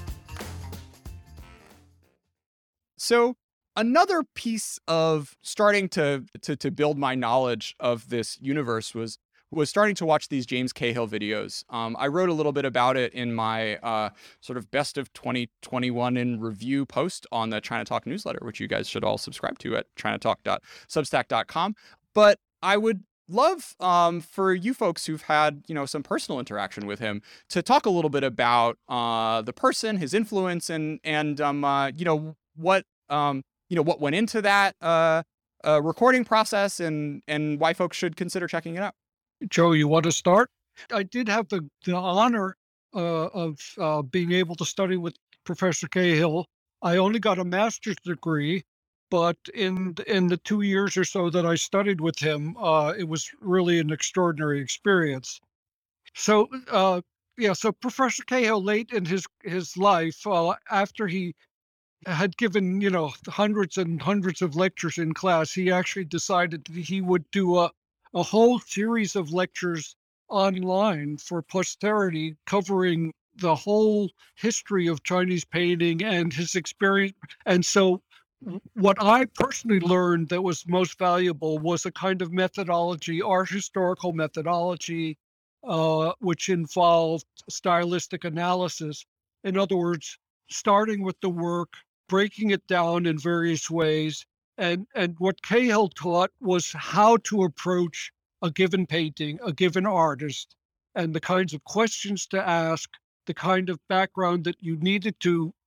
So another piece of starting to, to to build my knowledge of this universe was was starting to watch these James Cahill videos. Um, I wrote a little bit about it in my uh, sort of best of twenty twenty-one in review post on the China Talk newsletter, which you guys should all subscribe to at chinatalk dot substack dot com. But I would love um, for you folks who've had, you know, some personal interaction with him to talk a little bit about uh, the person, his influence, and and um, uh, you know what um, you know what went into that uh, uh, recording process, and and why folks should consider checking it out. Joe, you want to start? I did have the, the honor uh, of uh, being able to study with Professor Cahill. I only got a master's degree, but in in the two years or so that I studied with him, uh, it was really an extraordinary experience. So, uh, yeah, so Professor Cahill, late in his his life, uh, after he had given you know hundreds and hundreds of lectures in class, he actually decided that he would do a a whole series of lectures online for posterity, covering the whole history of Chinese painting and his experience. And so, w- what I personally learned that was most valuable was a kind of methodology, art historical methodology, uh, which involved stylistic analysis. In other words, starting with the work, breaking it down in various ways, and and what Cahill taught was how to approach a given painting, a given artist, and the kinds of questions to ask, the kind of background that you needed to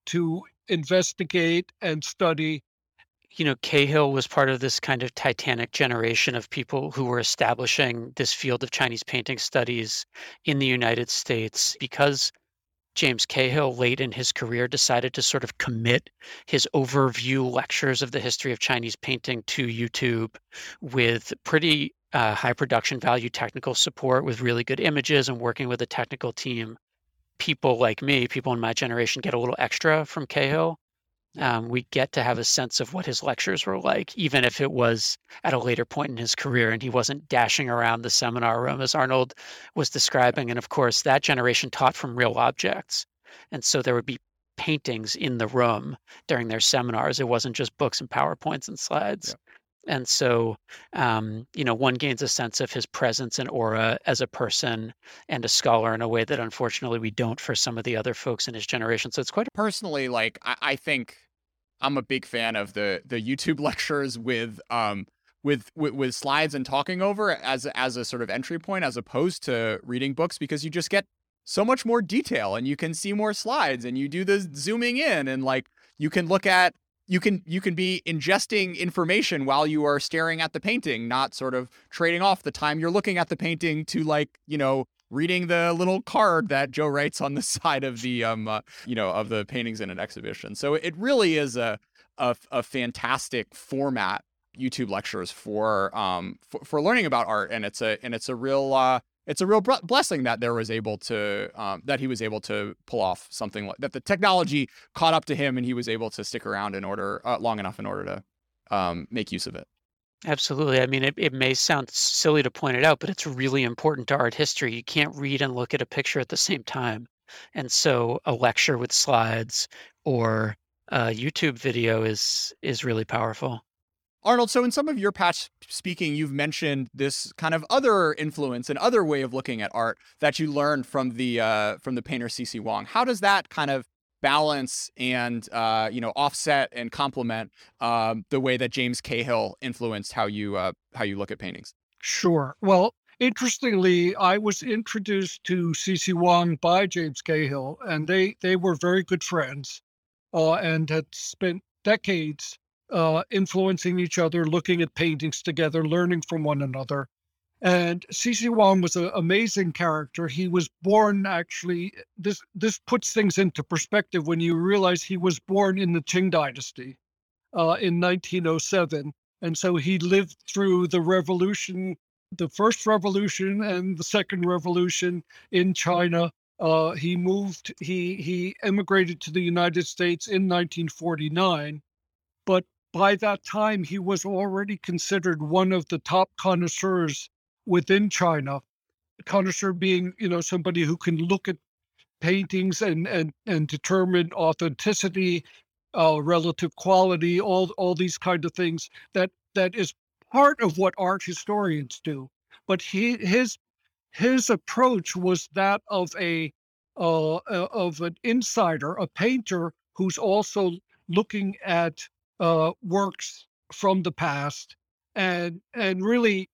to investigate and study. You know, Cahill was part of this kind of titanic generation of people who were establishing this field of Chinese painting studies in the United States because James Cahill, late in his career, decided to sort of commit his overview lectures of the history of Chinese painting to YouTube with pretty uh, high production value technical support with really good images and working with a technical team. People like me, people in my generation, get a little extra from Cahill. Um, we get to have a sense of what his lectures were like, even if it was at a later point in his career and he wasn't dashing around the seminar room as Arnold was describing. And of course, that generation taught from real objects. And so there would be paintings in the room during their seminars. It wasn't just books and PowerPoints and slides. Yeah. And so, um, you know, one gains a sense of his presence and aura as a person and a scholar in a way that unfortunately we don't for some of the other folks in his generation. So it's quite personally, like, I, I think I'm a big fan of the the YouTube lectures with um with, with with slides and talking over as as a sort of entry point, as opposed to reading books, because you just get so much more detail and you can see more slides and you do the zooming in and like you can look at you can you can be ingesting information while you are staring at the painting, not sort of trading off the time you're looking at the painting to, like, you know, reading the little card that Joe writes on the side of the, um, uh, you know, of the paintings in an exhibition. So it really is a, a, a fantastic format, YouTube lectures for, um, for, for learning about art. And it's a, and it's a real, uh, it's a real blessing that there was able to, um, that he was able to pull off something like that. The technology caught up to him and he was able to stick around in order, uh, long enough in order to, um, make use of it. Absolutely. I mean, it, it may sound silly to point it out, but it's really important to art history. You can't read and look at a picture at the same time. And so a lecture with slides or a YouTube video is is really powerful. Arnold, so in some of your past speaking, you've mentioned this kind of other influence and other way of looking at art that you learned from the uh, from the painter C C Wang. How does that kind of balance and uh, you know, offset and complement um, the way that James Cahill influenced how you uh, how you look at paintings? Sure. Well, interestingly, I was introduced to C C Wang by James Cahill, and they they were very good friends, uh, and had spent decades uh, influencing each other, looking at paintings together, learning from one another. And C C Wang was an amazing character. He was born, actually, this this puts things into perspective when you realize he was born in the Qing Dynasty uh, in nineteen oh seven. And so he lived through the revolution, the first revolution and the second revolution in China. Uh, he moved, he, he emigrated to the United States in nineteen forty-nine. But by that time, he was already considered one of the top connoisseurs within China. A connoisseur being, you know, somebody who can look at paintings and and and determine authenticity, uh, relative quality, all all these kind of things. That that is part of what art historians do. But he his his approach was that of a uh, uh, of an insider, a painter who's also looking at uh, works from the past and and really.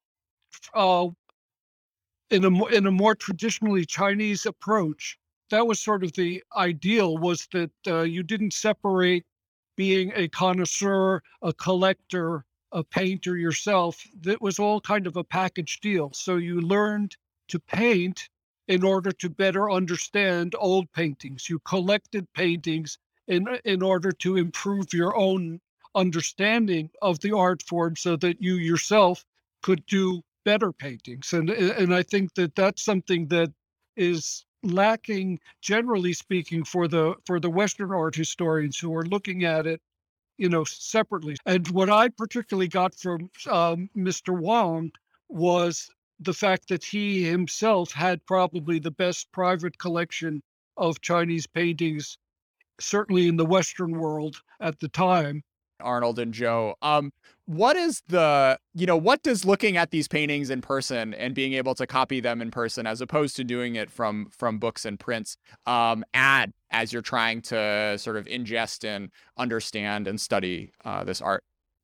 Uh, in a mo- in a more traditionally Chinese approach, that was sort of the ideal. Was that uh, you didn't separate being a connoisseur, a collector, a painter yourself. That was all kind of a package deal. So you learned to paint in order to better understand old paintings. You collected paintings in in order to improve your own understanding of the art form, so that you yourself could do better paintings. And and I think that that's something that is lacking, generally speaking, for the for the Western art historians who are looking at it, you know, separately. And what I particularly got from um, Mister Wang was the fact that he himself had probably the best private collection of Chinese paintings, certainly in the Western world at the time. Arnold and Joe, um, what is the, you know, what does looking at these paintings in person and being able to copy them in person, as opposed to doing it from from books and prints, um, add as you're trying to sort of ingest and understand and study uh, this art?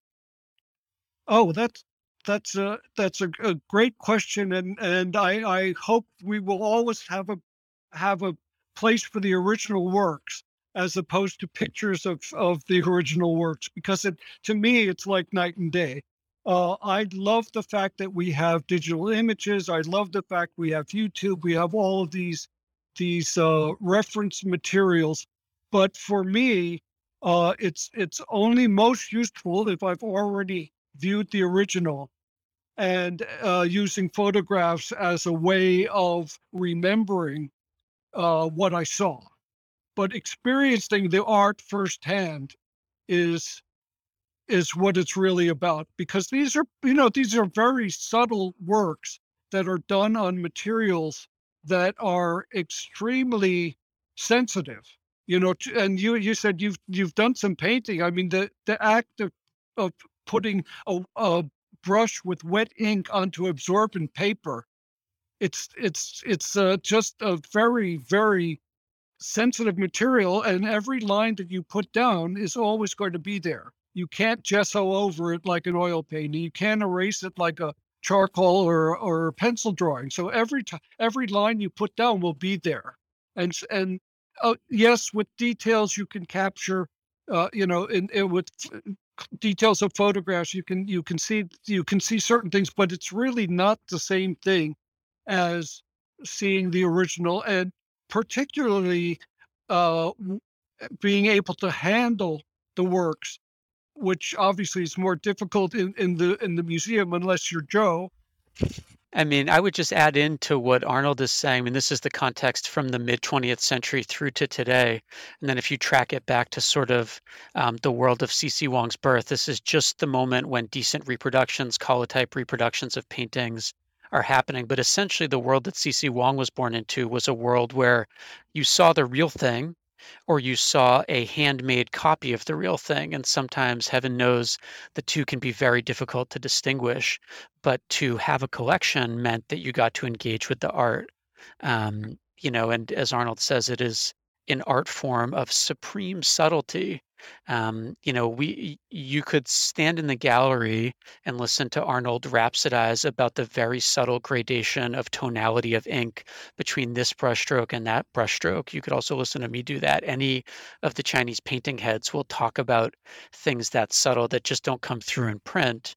Oh, that's that's a that's a, a great question, and and I I hope we will always have a have a place for the original works. as opposed to pictures of, of the original works, because it, to me, it's like night and day. Uh, I love the fact that we have digital images. I love the fact we have YouTube. We have all of these these uh, reference materials. But for me, uh, it's it's only most useful if I've already viewed the original, and uh, using photographs as a way of remembering uh, what I saw. But experiencing the art firsthand is is what it's really about, because these are, you know, these are very subtle works that are done on materials that are extremely sensitive. You know, t- and you you said you've you've done some painting. I mean, the the act of of putting a, a brush with wet ink onto absorbent paper, it's it's it's uh, just a very, very sensitive material, and every line that you put down is always going to be there. You can't gesso over it like an oil painting. You can't erase it like a charcoal or or a pencil drawing. So every time, every line you put down will be there. And s- and uh, yes, with details you can capture, uh, you know, in, in with f- details of photographs you can you can see you can see certain things, but it's really not the same thing as seeing the original, and particularly uh, w- being able to handle the works, which obviously is more difficult in, in the in the museum unless you're Joe. I mean, I would just add into what Arnold is saying. I mean, this is the context from the mid twentieth century through to today. And then if you track it back to sort of um, the world of C C. Wong's birth, this is just the moment when decent reproductions, colotype reproductions of paintings are happening. But essentially, the world that C C. Wong was born into was a world where you saw the real thing, or you saw a handmade copy of the real thing. And sometimes, heaven knows, the two can be very difficult to distinguish. But to have a collection meant that you got to engage with the art. Um, you know, and as Arnold says, it is an art form of supreme subtlety. Um, you know, we you could stand in the gallery and listen to Arnold rhapsodize about the very subtle gradation of tonality of ink between this brushstroke and that brushstroke. You could also listen to me do that. Any of the Chinese painting heads will talk about things that subtle that just don't come through in print.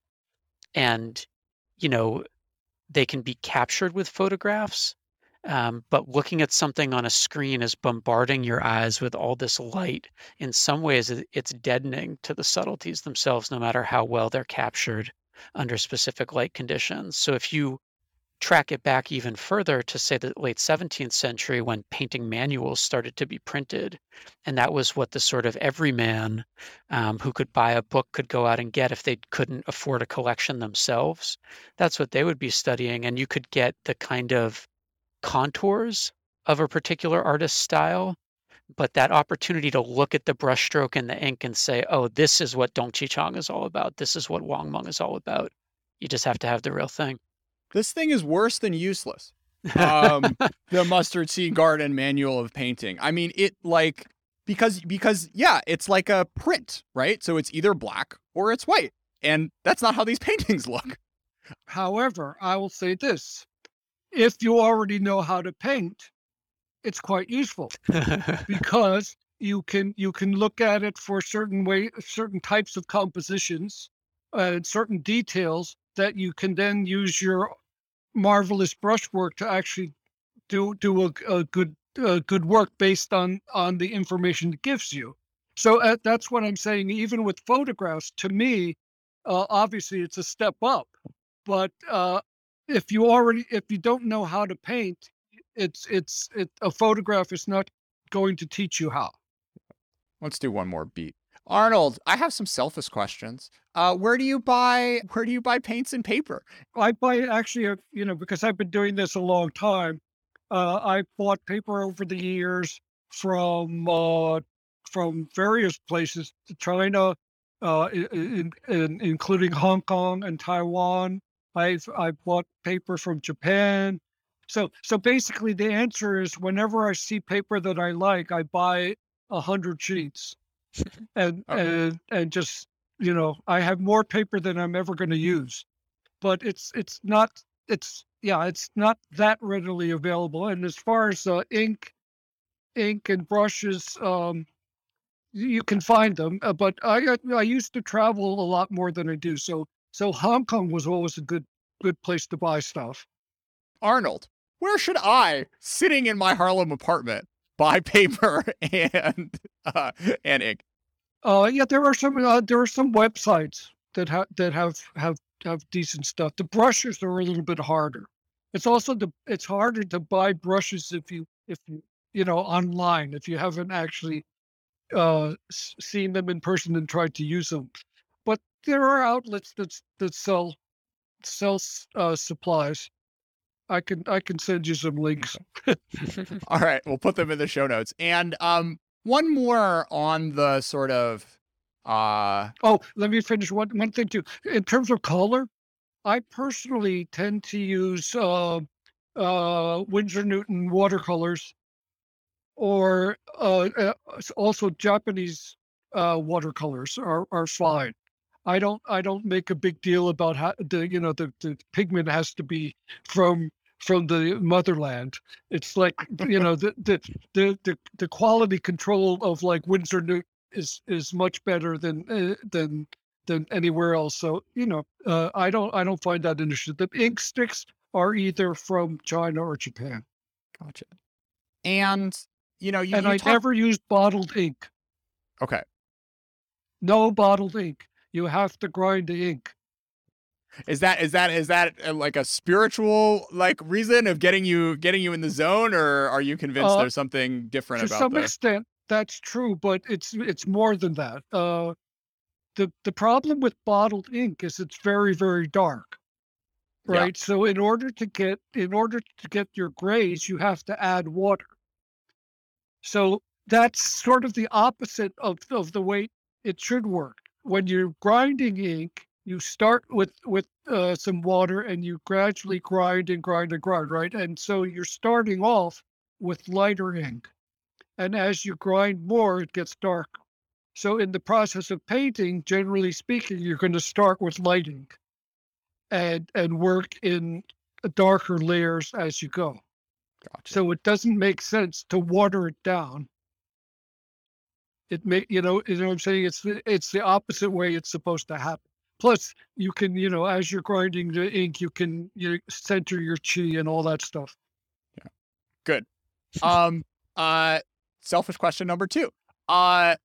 And, you know, they can be captured with photographs. Um, but looking at something on a screen is bombarding your eyes with all this light. In some ways, it- it's deadening to the subtleties themselves, no matter how well they're captured under specific light conditions. So if you track it back even further to, say, the late seventeenth century, when painting manuals started to be printed, and that was what the sort of everyman um, who could buy a book could go out and get if they couldn't afford a collection themselves. That's what they would be studying, and you could get the kind of contours of a particular artist's style, but that opportunity to look at the brushstroke and the ink and say, oh, this is what Dong Chi Chang is all about. This is what Wang Meng is all about. You just have to have the real thing. This thing is worse than useless. Um, the Mustard Seed Garden Manual of Painting. I mean, it like because because yeah, it's like a print, right? So it's either black or it's white, and that's not how these paintings look. However, I will say this: if you already know how to paint, it's quite useful, because you can you can look at it for certain way certain types of compositions and certain details that you can then use your marvelous brushwork to actually do do a, a good uh, good work based on on the information it gives you. So uh, that's what I'm saying. Even with photographs, to me, uh, obviously it's a step up. But uh, if you already if you don't know how to paint, it's it's it, a photograph is not going to teach you how. Let's do one more beat. Arnold, I have some selfish questions. Uh, where do you buy where do you buy paints and paper? I buy actually, uh, you know, because I've been doing this a long time. Uh, I bought paper over the years from uh, from various places, to China, uh, in, in, in, including Hong Kong and Taiwan. I've I bought paper from Japan. So so basically, the answer is whenever I see paper that I like, I buy a hundred sheets, and Oh, and and just, you know, I have more paper than I'm ever going to use. But it's it's not it's yeah, it's not that readily available. And as far as uh, ink ink and brushes, um, you can find them. Uh, but I got, I used to travel a lot more than I do. So so Hong Kong was always a good good place to buy stuff. Arnold, where should I, sitting in my Harlem apartment, buy paper and uh, and ink? Uh, yeah, there are some uh, there are some websites that have that have have have decent stuff. The brushes are a little bit harder. It's also the it's harder to buy brushes if you if you you know online if you haven't actually uh s- seen them in person and tried to use them. But there are outlets that s- that sell sell s- uh, supplies. I can I can send you some links. All right, we'll put them in the show notes. And um, one more on the sort of uh, Oh, let me finish one one thing too. In terms of color, I personally tend to use uh, uh, Winsor Newton watercolors or uh, uh, s- also Japanese uh, watercolors are, are fine. I don't I don't make a big deal about how the you know the, the pigment has to be from from the motherland. It's like you know the the the the, the quality control of like Winsor Newton is is much better than uh, than than anywhere else. So you know uh, I don't I don't find that an issue. The ink sticks are either from China or Japan, gotcha. And you know, you and you I talk. never use bottled ink. Okay, No bottled ink. You have to grind the ink. is that is that is that uh, like a spiritual like reason of getting you getting you in the zone, or are you convinced Uh, there's something different to about some the? extent, that's true, but it's it's more than that. Uh, the the problem with bottled ink is it's very very dark, Yeah, right? So in order to get in order to get your grays, you have to add water. So that's sort of the opposite of of the way it should work. When you're grinding ink, you start with with uh, some water and you gradually grind and grind and grind, right? And so you're starting off with lighter ink, and as you grind more, it gets darker. So in the process of painting, generally speaking, you're going to start with light ink and and work in darker layers as you go. gotcha. So it doesn't make sense to water it down. It may, you know, you know what I'm saying? It's the it's the opposite way it's supposed to happen. Plus, you can, you know, as you're grinding the ink, you can you know, center your chi and all that stuff. Good. Um, uh, selfish question number two. Uh,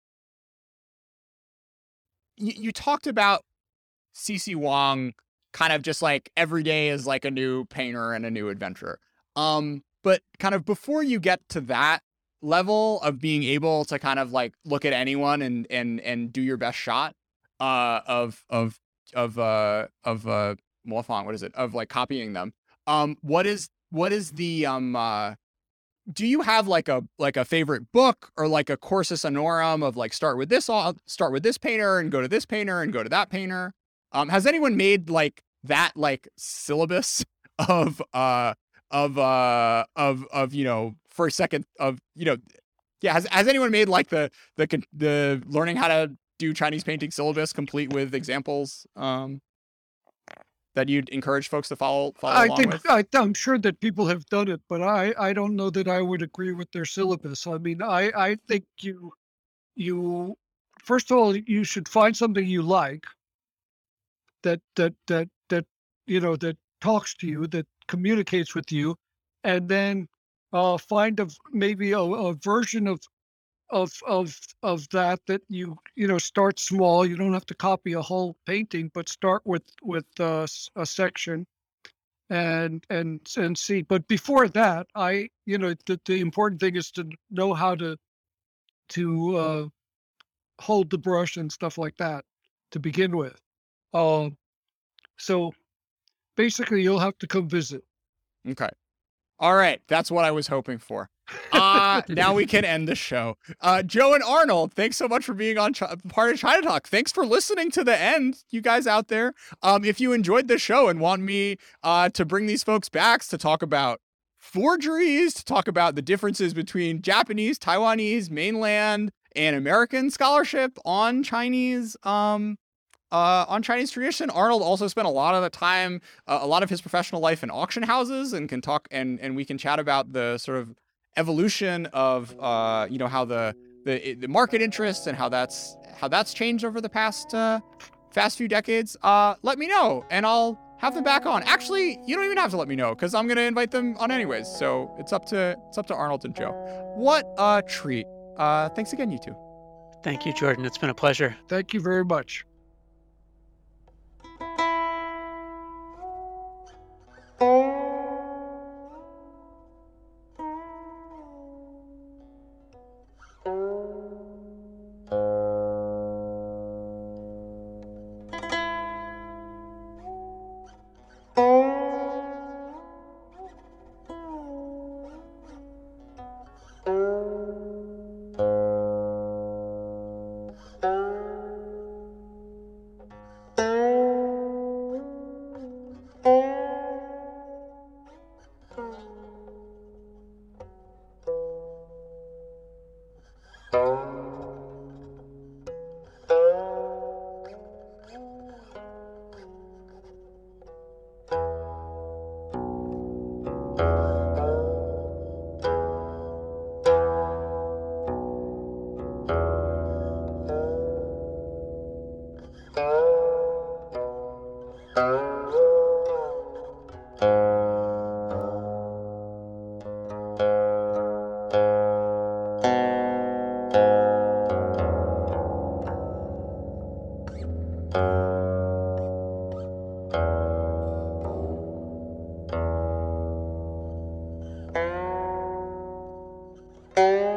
you, you talked about C C Wong kind of just like every day is like a new painter and a new adventurer. Um, but kind of before you get to that level of being able to kind of like look at anyone and and and do your best shot uh of of of uh of uh Moifang, what is it? Of like copying them. Um, what is what is the um uh do you have like a like a favorite book or like a cursus honorum of like start with this all start with this painter and go to this painter and go to that painter? Um, has anyone made like that like syllabus of uh of uh of of you know first second of you know yeah has has anyone made like the the con- the learning how to do Chinese painting syllabus complete with examples um that you'd encourage folks to follow follow I along think with? I, I'm sure that people have done it, but I I don't know that I would agree with their syllabus. I mean, I I think you you first of all you should find something you like that that that that you know that talks to you, that communicates with you, and then uh, find a v- maybe a, a version of of of of that that you you know start small. You don't have to copy a whole painting, but start with with uh, s- a section and and and see. But before that, I you know the, the important thing is to know how to to uh, hold the brush and stuff like that to begin with. Uh, so basically, you'll have to come visit. Okay. All right, that's what I was hoping for. Uh, now we can end the show. Uh, Joe and Arnold, thanks so much for being on Ch- part of China Talk. Thanks for listening to the end, you guys out there. Um, if you enjoyed the show and want me uh, to bring these folks back to talk about forgeries, to talk about the differences between Japanese, Taiwanese, mainland, and American scholarship on Chinese um, uh, on Chinese tradition, Arnold also spent a lot of the time, uh, a lot of his professional life in auction houses, and can talk and and we can chat about the sort of evolution of uh, you know how the the the the market interest and how that's how that's changed over the past uh, past few decades, uh, let me know and I'll have them back on. Actually, you don't even have to let me know because I'm gonna invite them on anyways. So it's up to it's up to Arnold and Joe. What a treat! Uh, thanks again, you two. Thank you, Jordan. It's been a pleasure. Thank you very much. Thank you.